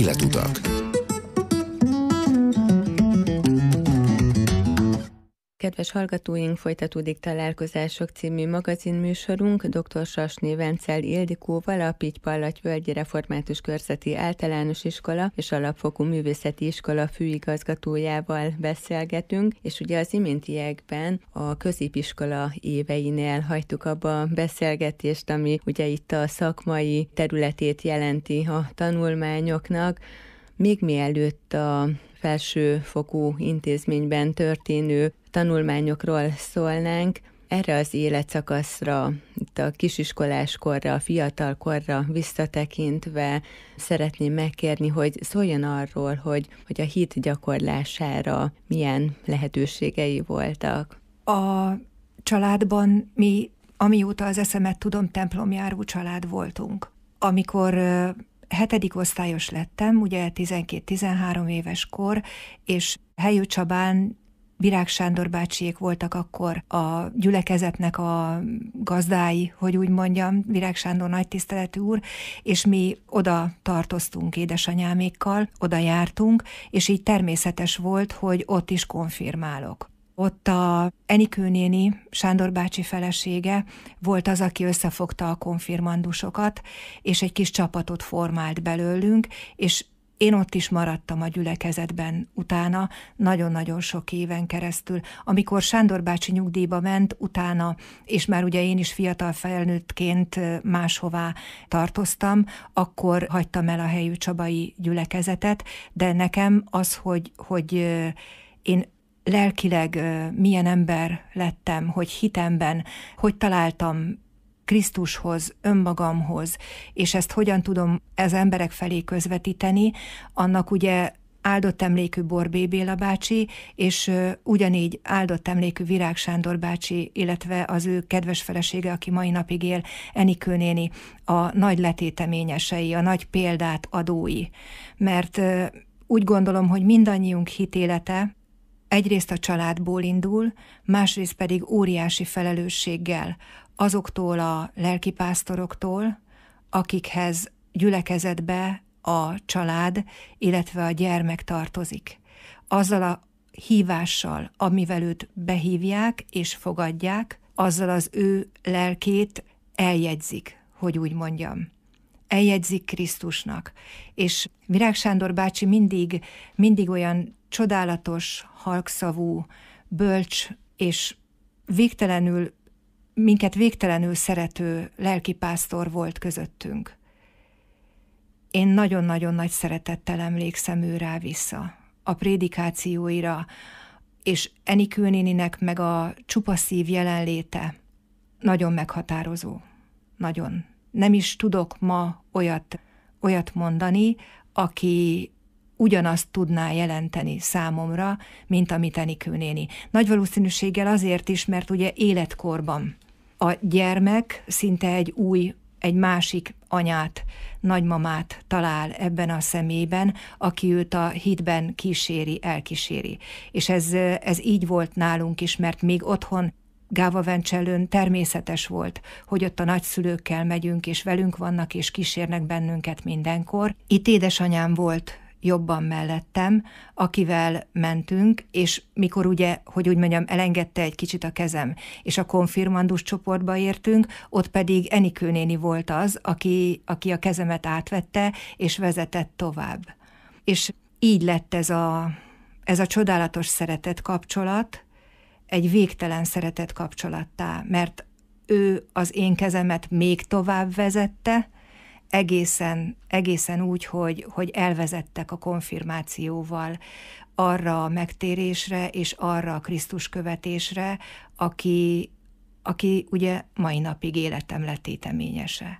Speaker 1: életutak.
Speaker 4: Kedves hallgatóink, folytatódik Találkozások című magazinműsorunk dr. Sasné Vencel Ildikóval, a Pitypallaty-völgyi Református Körzeti Általános Iskola és Alapfokú Művészeti Iskola főigazgatójával beszélgetünk, és ugye az iméntiekben a középiskola éveinél hagytuk abba a beszélgetést, ami ugye itt a szakmai területét jelenti a tanulmányoknak, még mielőtt a felsőfokú intézményben történő tanulmányokról szólnánk, erre az életszakaszra, itt a kisiskoláskorra, a fiatalkorra visszatekintve szeretném megkérni, hogy szóljon arról, hogy, hogy a hit gyakorlására milyen lehetőségei voltak.
Speaker 5: A családban mi, amióta az eszemet tudom, templomjáró család voltunk. Amikor hetedik osztályos lettem, ugye tizenkét-tizenhárom éves kor, és Helyő Csabán Virág Sándor bácsiék voltak akkor a gyülekezetnek a gazdái, hogy úgy mondjam, Virág Sándor nagy tiszteletű úr, és mi oda tartoztunk édesanyámékkal, oda jártunk, és így természetes volt, hogy ott is konfirmálok. Ott a Enikő néni, Sándor bácsi felesége volt az, aki összefogta a konfirmandusokat, és egy kis csapatot formált belőlünk, és én ott is maradtam a gyülekezetben utána, nagyon-nagyon sok éven keresztül. Amikor Sándor bácsi nyugdíjba ment, utána, és már ugye én is fiatal felnőttként máshová tartoztam, akkor hagytam el a Helyő Csabai gyülekezetet, de nekem az, hogy, hogy én lelkileg milyen ember lettem, hogy hitemben, hogy találtam Krisztushoz, önmagamhoz, és ezt hogyan tudom az emberek felé közvetíteni, annak ugye áldott emlékű Borbély Béla bácsi, és ugyanígy áldott emlékű Virág Sándor bácsi, illetve az ő kedves felesége, aki mai napig él, Enikő néni, a nagy letéteményesei, a nagy példát adói. Mert úgy gondolom, hogy mindannyiunk hitélete egyrészt a családból indul, másrészt pedig óriási felelősséggel azoktól a lelkipásztoroktól, akikhez gyülekezetbe a család, illetve a gyermek tartozik. Azzal a hívással, amivel őt behívják és fogadják, azzal az ő lelkét eljegyzik, hogy úgy mondjam. Eljegyzik Krisztusnak. És Virág Sándor bácsi mindig, mindig olyan csodálatos, halkszavú, bölcs és végtelenül, minket végtelenül szerető lelkipásztor volt közöttünk. Én nagyon-nagyon nagy szeretettel emlékszem ő rá vissza, a prédikációira, és Enikő néninek meg a csupa szív jelenléte nagyon meghatározó. Nagyon. Nem is tudok ma olyat, olyat mondani, aki ugyanazt tudná jelenteni számomra, mint amit Enikő néni. Nagy valószínűséggel azért is, mert ugye életkorban a gyermek szinte egy új, egy másik anyát, nagymamát talál ebben a személyben, aki őt a hitben kíséri, elkíséri. És ez, ez így volt nálunk is, mert még otthon Gávavencsellőn természetes volt, hogy ott a nagyszülőkkel megyünk, és velünk vannak, és kísérnek bennünket mindenkor. Itt édesanyám volt jobban mellettem, akivel mentünk, és mikor ugye, hogy úgy mondjam, elengedte egy kicsit a kezem, és a konfirmandus csoportba értünk, ott pedig Enikő néni volt az, aki, aki a kezemet átvette, és vezetett tovább. És így lett ez a, ez a csodálatos szeretet kapcsolat, egy végtelen szeretet kapcsolattá, mert ő az én kezemet még tovább vezette, egészen, egészen úgy, hogy, hogy elvezettek a konfirmációval arra a megtérésre és arra a Krisztus követésre, aki, aki ugye mai napig életem letéteményese.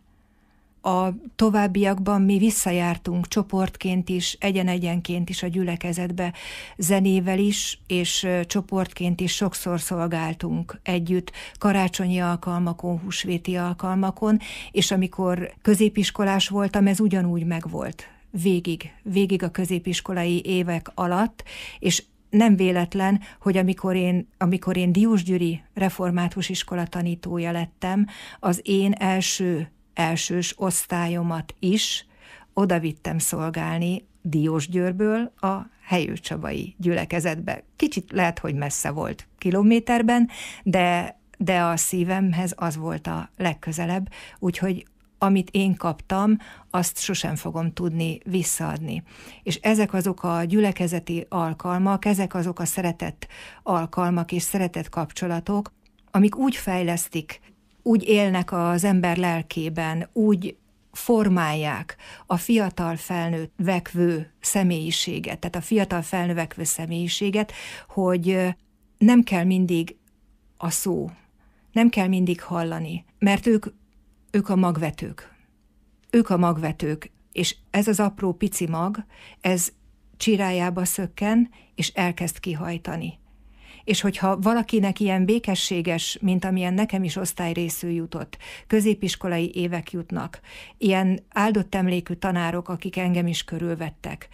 Speaker 5: A továbbiakban mi visszajártunk csoportként is, egyen-egyenként is a gyülekezetbe, zenével is, és csoportként is sokszor szolgáltunk együtt karácsonyi alkalmakon, húsvéti alkalmakon, és amikor középiskolás voltam, ez ugyanúgy megvolt. Végig, végig a középiskolai évek alatt, és nem véletlen, hogy amikor én, amikor én Diósgyőri református iskola tanítója lettem, az én első elsős osztályomat is oda vittem szolgálni Diósgyőrből a Helyő Csabai gyülekezetbe. Kicsit lehet, hogy messze volt. kilométerben, de, de a szívemhez az volt a legközelebb, úgyhogy amit én kaptam, azt sosem fogom tudni visszaadni. És ezek azok a gyülekezeti alkalmak, ezek azok a szeretett alkalmak és szeretett kapcsolatok, amik úgy fejlesztik, úgy élnek az ember lelkében, úgy formálják a fiatal felnövekvő személyiséget, tehát a fiatal felnövekvő személyiséget, hogy nem kell mindig a szó, nem kell mindig hallani, mert ők, ők a magvetők. Ők a magvetők, és ez az apró pici mag, ez csirájába szökken, és elkezd kihajtani. És hogyha valakinek ilyen békességes, mint amilyen nekem is osztályrészül jutott, középiskolai évek jutnak, ilyen áldott emlékű tanárok, akik engem is körülvettek,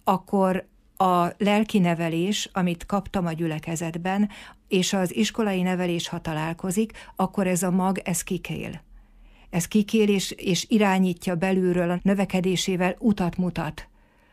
Speaker 5: akkor a lelki nevelés, amit kaptam a gyülekezetben, és az iskolai nevelés, ha találkozik, akkor ez a mag, ez kikél. Ez kikél, és, és irányítja belülről a növekedésével, utat mutat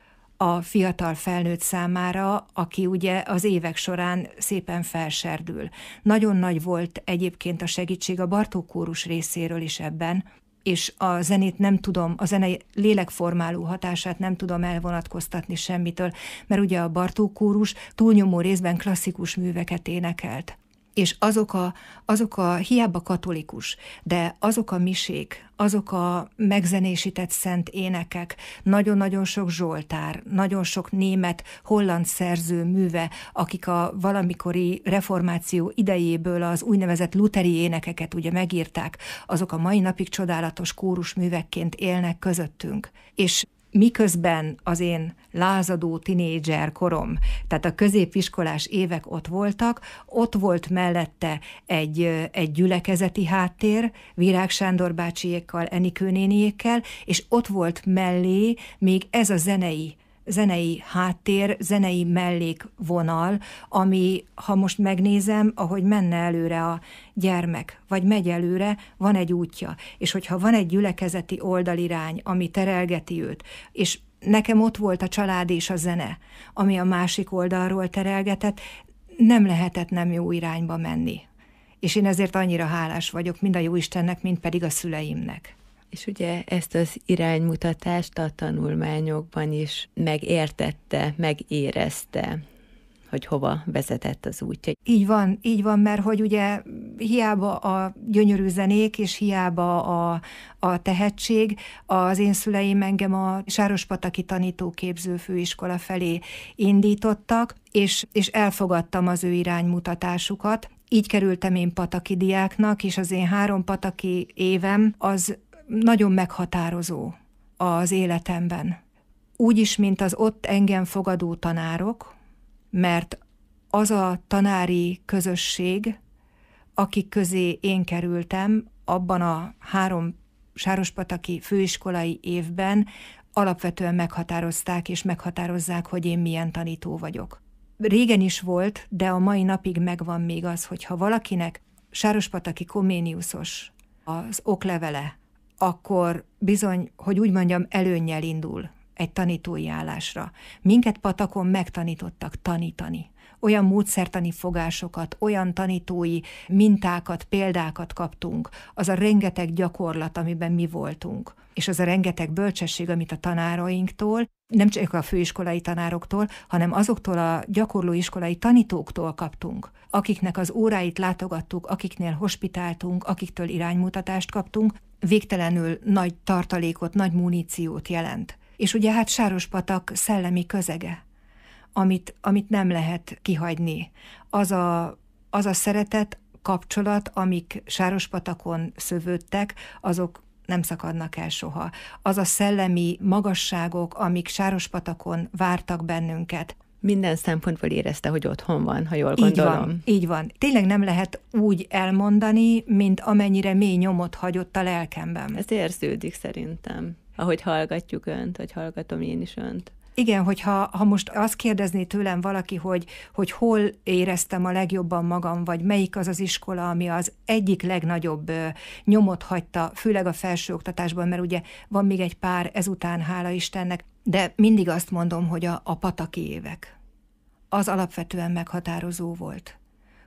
Speaker 5: a fiatal felnőtt számára, aki ugye az évek során szépen felserdül. Nagyon nagy volt egyébként a segítség a Bartók kórus részéről is ebben, és a zenét nem tudom, a zene lélekformáló hatását nem tudom elvonatkoztatni semmitől, mert ugye a Bartók kórus túlnyomó részben klasszikus műveket énekelt. És azok a, azok a, hiába katolikus, de azok a misék, azok a megzenésített szent énekek, nagyon-nagyon sok zsoltár, nagyon sok német, holland szerző műve, akik a valamikori reformáció idejéből az úgynevezett luteri énekeket ugye megírták, azok a mai napig csodálatos kórusművekként élnek közöttünk. És miközben az én lázadó tinédzser korom, tehát a középiskolás évek ott voltak, ott volt mellette egy, egy gyülekezeti háttér, Virág Sándor bácsiékkal, Enikő néniékkel, és ott volt mellé még ez a zenei, zenei háttér, zenei mellékvonal, ami, ha most megnézem, ahogy menne előre a gyermek, vagy megy előre, van egy útja. És hogyha van egy gyülekezeti oldalirány, ami terelgeti őt, és nekem ott volt a család és a zene, ami a másik oldalról terelgetett, nem lehetett nem jó irányba menni. És én ezért annyira hálás vagyok, mind a Jóistennek, mind pedig a szüleimnek.
Speaker 4: És ugye ezt az iránymutatást a tanulmányokban is megértette, megérezte, hogy hova vezetett az útja.
Speaker 5: Így van, így van, mert hogy ugye hiába a gyönyörű zenék, és hiába a, a tehetség, az én szüleim engem a Sárospataki Tanítóképző Főiskola felé indítottak, és, és elfogadtam az ő iránymutatásukat. Így kerültem én pataki diáknak, és az én három pataki évem az nagyon meghatározó az életemben. Úgy is, mint az ott engem fogadó tanárok, mert az a tanári közösség, akik közé én kerültem, abban a három sárospataki főiskolai évben alapvetően meghatározták és meghatározzák, hogy én milyen tanító vagyok. Régen is volt, de a mai napig megvan még az, hogy ha valakinek sárospataki koméniuszos az oklevele, akkor bizony, hogy úgy mondjam, előnnyel indul egy tanítói állásra. Minket patakon megtanítottak tanítani. Olyan módszertani fogásokat, olyan tanítói mintákat, példákat kaptunk. Az a rengeteg gyakorlat, amiben mi voltunk. És az a rengeteg bölcsesség, amit a tanárainktól, nem csak a főiskolai tanároktól, hanem azoktól a gyakorlóiskolai tanítóktól kaptunk, akiknek az óráit látogattuk, akiknél hospitáltunk, akiktől iránymutatást kaptunk, végtelenül nagy tartalékot, nagy muníciót jelent. És ugye hát Sárospatak szellemi közege, amit, amit nem lehet kihagyni. Az a, az a szeretet, kapcsolat, amik Sárospatakon szövődtek, azok nem szakadnak el soha. Az a szellemi magasságok, amik Sárospatakon vártak bennünket.
Speaker 4: Minden szempontból érezte, hogy otthon van, ha jól gondolom.
Speaker 5: Így van, így van. Tényleg nem lehet úgy elmondani, mint amennyire mély nyomot hagyott a lelkemben.
Speaker 4: Ez érződik szerintem, ahogy hallgatjuk önt, vagy hallgatom én is önt.
Speaker 5: Igen, hogyha ha most azt kérdezné tőlem valaki, hogy, hogy hol éreztem a legjobban magam, vagy melyik az az iskola, ami az egyik legnagyobb ö, nyomot hagyta, főleg a felsőoktatásban, mert ugye van még egy pár ezután, hála Istennek, de mindig azt mondom, hogy a, a pataki évek. Az alapvetően meghatározó volt.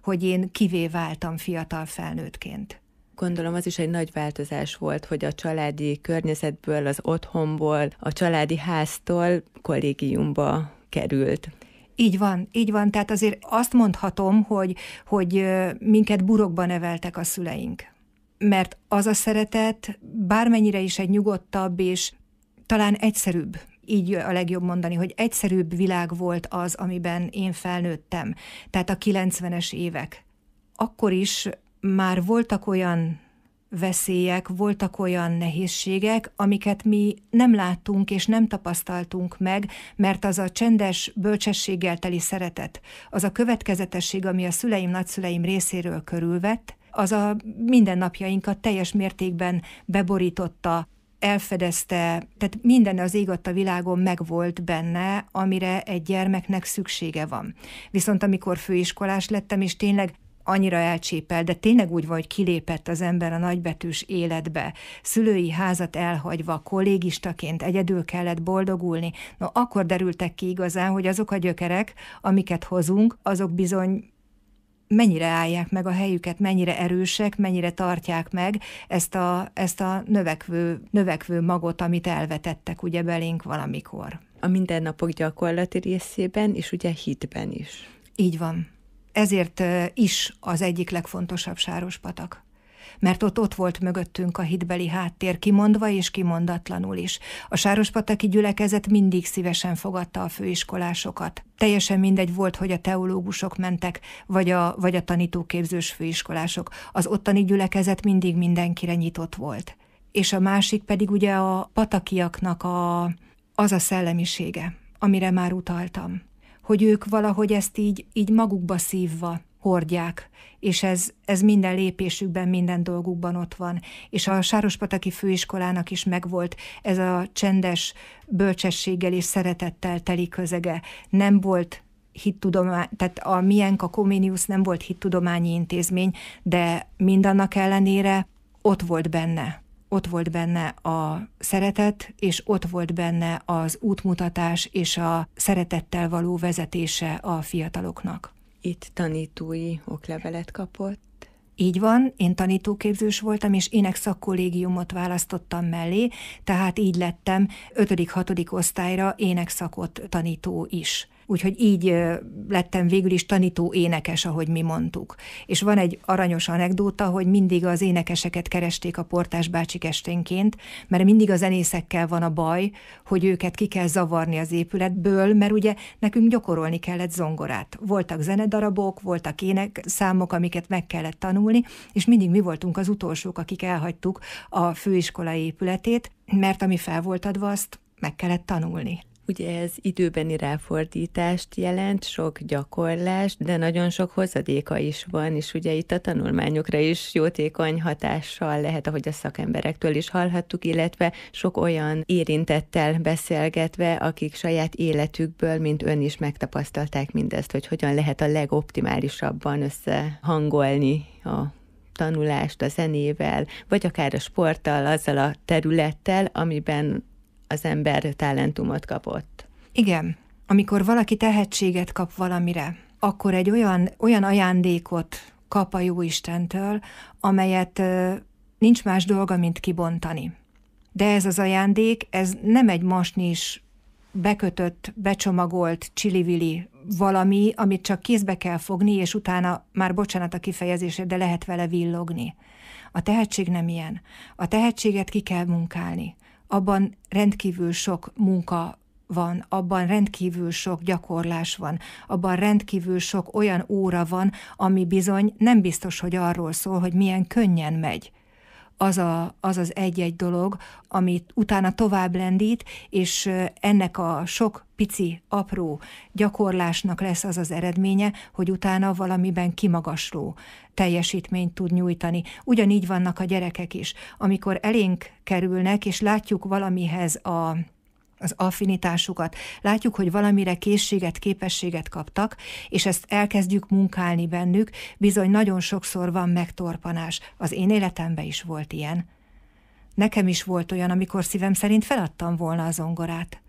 Speaker 5: hogy én kivé váltam fiatal felnőttként.
Speaker 4: Gondolom az is egy nagy változás volt, hogy a családi környezetből, az otthonból, a családi háztól kollégiumba került.
Speaker 5: Így van, így van. Tehát azért azt mondhatom, hogy, hogy minket burokba neveltek a szüleink. Mert az a szeretet bármennyire is egy nyugodtabb és talán egyszerűbb, így a legjobb mondani, hogy egyszerűbb világ volt az, amiben én felnőttem. Tehát a kilencvenes évek. Akkor is már voltak olyan veszélyek, voltak olyan nehézségek, amiket mi nem láttunk és nem tapasztaltunk meg, mert az a csendes, bölcsességgel teli szeretet, az a következetesség, ami a szüleim, nagyszüleim részéről körülvett, az a mindennapjainkat teljes mértékben beborította, elfedezte, tehát minden az ég a világon megvolt benne, amire egy gyermeknek szüksége van. Viszont amikor főiskolás lettem, és tényleg annyira elcsépel, de tényleg úgy van, hogy kilépett az ember a nagybetűs életbe, szülői házat elhagyva, kollégistaként egyedül kellett boldogulni, no akkor derültek ki igazán, hogy azok a gyökerek, amiket hozunk, azok bizony mennyire állják meg a helyüket, mennyire erősek, mennyire tartják meg ezt a, ezt a növekvő, növekvő magot, amit elvetettek ugye belénk valamikor.
Speaker 4: A mindennapok gyakorlati részében, és ugye hitben is.
Speaker 5: Így van. Ezért is az egyik legfontosabb Sárospatak. Mert ott ott volt mögöttünk a hitbeli háttér, kimondva és kimondatlanul is. A sárospataki gyülekezet mindig szívesen fogadta a főiskolásokat. Teljesen mindegy volt, hogy a teológusok mentek, vagy a, vagy a tanítóképzős főiskolások. Az ottani gyülekezet mindig mindenkire nyitott volt. És a másik pedig ugye a patakiaknak a, az a szellemisége, amire már utaltam. Hogy ők valahogy ezt így, így magukba szívva hordják, és ez, ez minden lépésükben, minden dolgukban ott van. És a Sárospataki főiskolának is megvolt ez a csendes bölcsességgel és szeretettel teli közege. Nem volt hittudomány, tehát a Mienka Comenius nem volt hittudományi intézmény, de mindannak ellenére ott volt benne. Ott volt benne a szeretet, és ott volt benne az útmutatás és a szeretettel való vezetése a fiataloknak.
Speaker 4: Itt tanítói oklevelet kapott?
Speaker 5: Így van, én tanítóképzős voltam, és énekszakkollégiumot választottam mellé, tehát így lettem ötödik-hatodik osztályra énekszakot tanító is. Úgyhogy így lettem végül is tanító énekes, ahogy mi mondtuk. És van egy aranyos anekdóta, hogy mindig az énekeseket keresték a portás bácsik esténként, mert mindig a zenészekkel van a baj, hogy őket ki kell zavarni az épületből, mert ugye nekünk gyakorolni kellett zongorát. Voltak zenedarabok, voltak énekszámok, amiket meg kellett tanulni, és mindig mi voltunk az utolsók, akik elhagytuk a főiskola épületét, mert ami fel volt adva, azt meg kellett tanulni.
Speaker 4: Ugye ez időbeni ráfordítást jelent, sok gyakorlást, de nagyon sok hozadéka is van, és ugye itt a tanulmányokra is jótékony hatással lehet, ahogy a szakemberektől is hallhattuk, illetve sok olyan érintettel beszélgetve, akik saját életükből, mint ön is megtapasztalták mindezt, hogy hogyan lehet a legoptimálisabban összehangolni a tanulást a zenével, vagy akár a sporttal, azzal a területtel, amiben az ember talentumot kapott.
Speaker 5: Igen. Amikor valaki tehetséget kap valamire, akkor egy olyan, olyan ajándékot kap a Jóistentől, amelyet uh, nincs más dolga, mint kibontani. De ez az ajándék, ez nem egy masnis, bekötött, becsomagolt, csili-vili valami, amit csak kézbe kell fogni, és utána, már bocsánat a kifejezésért, de lehet vele villogni. A tehetség nem ilyen. A tehetséget ki kell munkálni. Abban rendkívül sok munka van, abban rendkívül sok gyakorlás van, abban rendkívül sok olyan óra van, ami bizony nem biztos, hogy arról szól, hogy milyen könnyen megy. Az, a, az az egy-egy dolog, amit utána tovább lendít, és ennek a sok pici, apró gyakorlásnak lesz az az eredménye, hogy utána valamiben kimagasló teljesítményt tud nyújtani. Ugyanígy vannak a gyerekek is. Amikor elénk kerülnek, és látjuk valamihez a az affinitásukat. Látjuk, hogy valamire készséget, képességet kaptak, és ezt elkezdjük munkálni bennük, bizony nagyon sokszor van megtorpanás. Az én életemben is volt ilyen. Nekem is volt olyan, amikor szívem szerint feladtam volna a zongorát.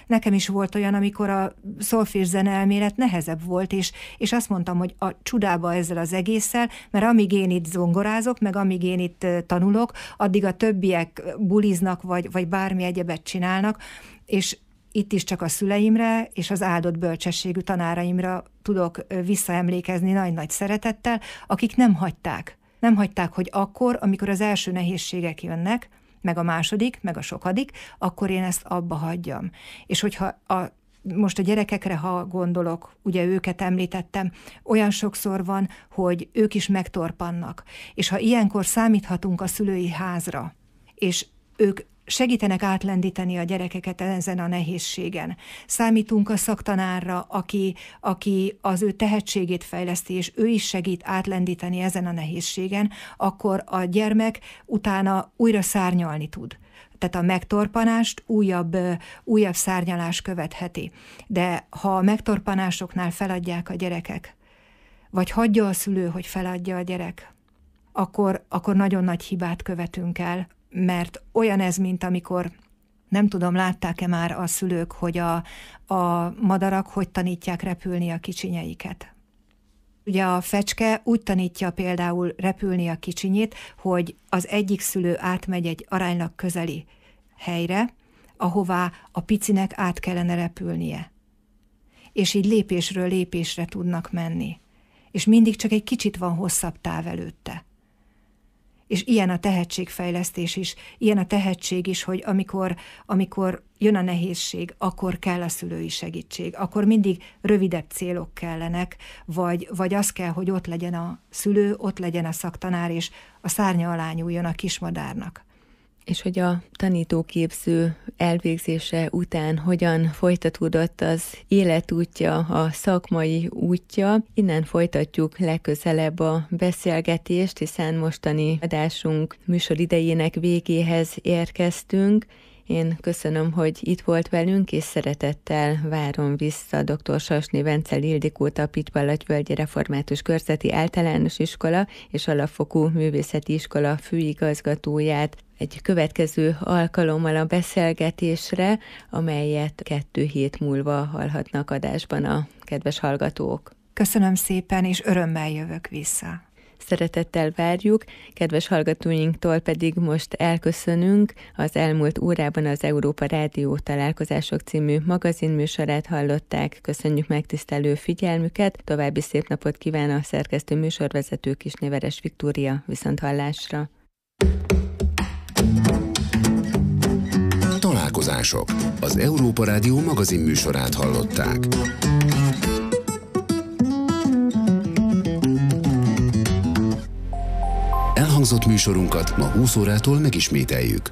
Speaker 5: nekem is volt olyan, amikor a szolfés zeneelmélet nehezebb volt, és, és azt mondtam, hogy a csudába ezzel az egésszel, mert amíg én itt zongorázok, meg amíg én itt tanulok, addig a többiek buliznak, vagy, vagy bármi egyebet csinálnak, és itt is csak a szüleimre és az áldott bölcsességű tanáraimra tudok visszaemlékezni nagy-nagy szeretettel, akik nem hagyták. Nem hagyták, hogy akkor, amikor az első nehézségek jönnek, meg a második, meg a sokadik, akkor én ezt abba hagyjam. És hogyha a, most a gyerekekre, ha gondolok, ugye őket említettem, olyan sokszor van, hogy ők is megtorpannak. És ha ilyenkor számíthatunk a szülői házra, és ők segítenek átlendíteni a gyerekeket ezen a nehézségen. Számítunk a szaktanárra, aki, aki az ő tehetségét fejleszti, és ő is segít átlendíteni ezen a nehézségen, akkor a gyermek utána újra szárnyalni tud. Tehát a megtorpanást újabb, újabb szárnyalás követheti. De ha a megtorpanásoknál feladják a gyerekek, vagy hagyja a szülő, hogy feladja a gyerek, akkor, akkor nagyon nagy hibát követünk el, mert olyan ez, mint amikor, nem tudom, látták-e már a szülők, hogy a, a madarak hogy tanítják repülni a kicsinyeiket. Ugye a fecske úgy tanítja például repülni a kicsinyét, hogy az egyik szülő átmegy egy aránylag közeli helyre, ahová a picinek át kellene repülnie. És így lépésről lépésre tudnak menni. És mindig csak egy kicsit van hosszabb táv előtte. És ilyen a tehetségfejlesztés is, ilyen a tehetség is, hogy amikor, amikor jön a nehézség, akkor kell a szülői segítség, akkor mindig rövidebb célok kellenek, vagy, vagy az kell, hogy ott legyen a szülő, ott legyen a szaktanár, és a szárnya alá nyúljon a kismadárnak.
Speaker 4: És hogy a tanítóképző elvégzése után hogyan folytatódott az életútja, a szakmai útja. Innen folytatjuk legközelebb a beszélgetést, hiszen mostani adásunk műsoridejének végéhez érkeztünk. Én köszönöm, hogy itt volt velünk, és szeretettel várom vissza dr. Sasné Vencel Ildikót, a Pitpallagyvölgyi Református Körzeti Általános Iskola és Alapfokú Művészeti Iskola főigazgatóját egy következő alkalommal a beszélgetésre, amelyet kettő hét múlva hallhatnak adásban a kedves hallgatók.
Speaker 5: Köszönöm szépen, és örömmel jövök vissza.
Speaker 4: Szeretettel várjuk, kedves hallgatóinktól pedig most elköszönünk. Az elmúlt órában az Európa Rádió Találkozások című magazinműsorát hallották. Köszönjük megtisztelő figyelmüket, további szép napot kíván a szerkesztő műsorvezető Kisnéveres Viktória, viszonthallásra.
Speaker 1: Találkozások. Az Európa Rádió magazinműsorát hallották. Elhangzott műsorunkat ma húsz órától megismételjük.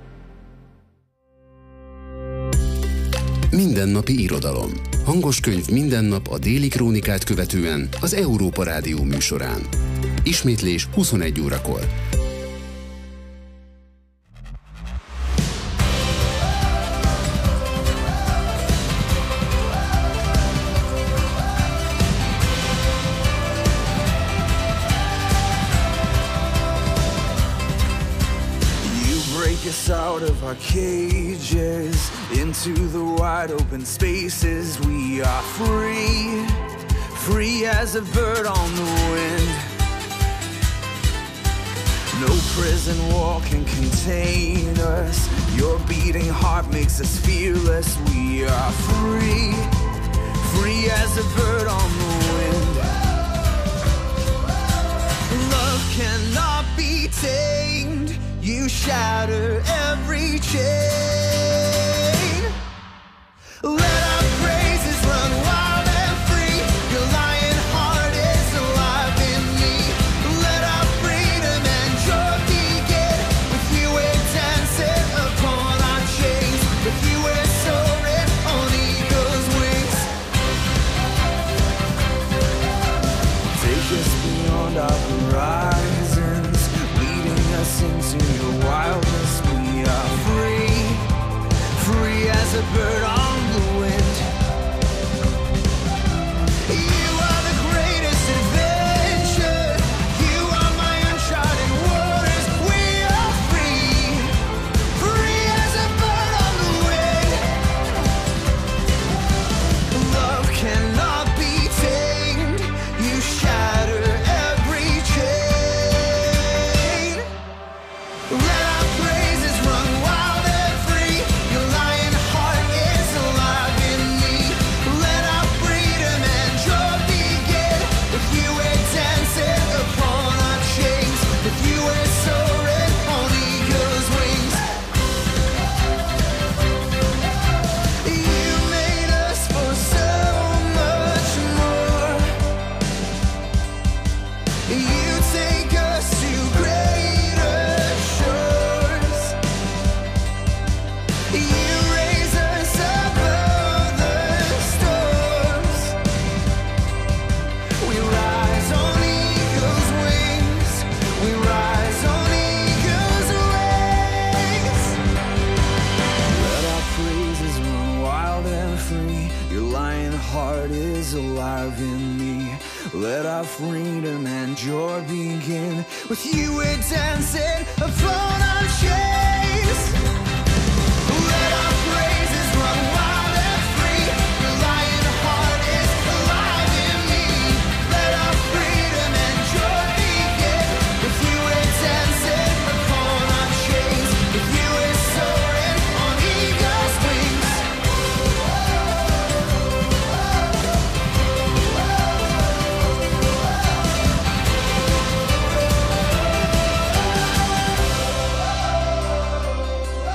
Speaker 1: Mindennapi irodalom. Hangos könyv minden nap a Déli Krónikát követően az Európa Rádió műsorán. Ismétlés huszonegy órakor.
Speaker 6: Out of our cages into the wide open spaces. We are free, free as a bird on the wind. No prison wall can contain us. Your beating heart makes us fearless. We are free, free as a bird on the wind. Love cannot be tamed. You shatter every chain. Let our praises run wild and free. Your lion heart is alive in me. Let our freedom and joy begin. With you we're dancing upon our chains. With you we're soaring on eagle's wings. Take us beyond our horizons, leading us into your wildness. We are free, free as a bird on the wind.
Speaker 7: With you we're dancing upon our chains.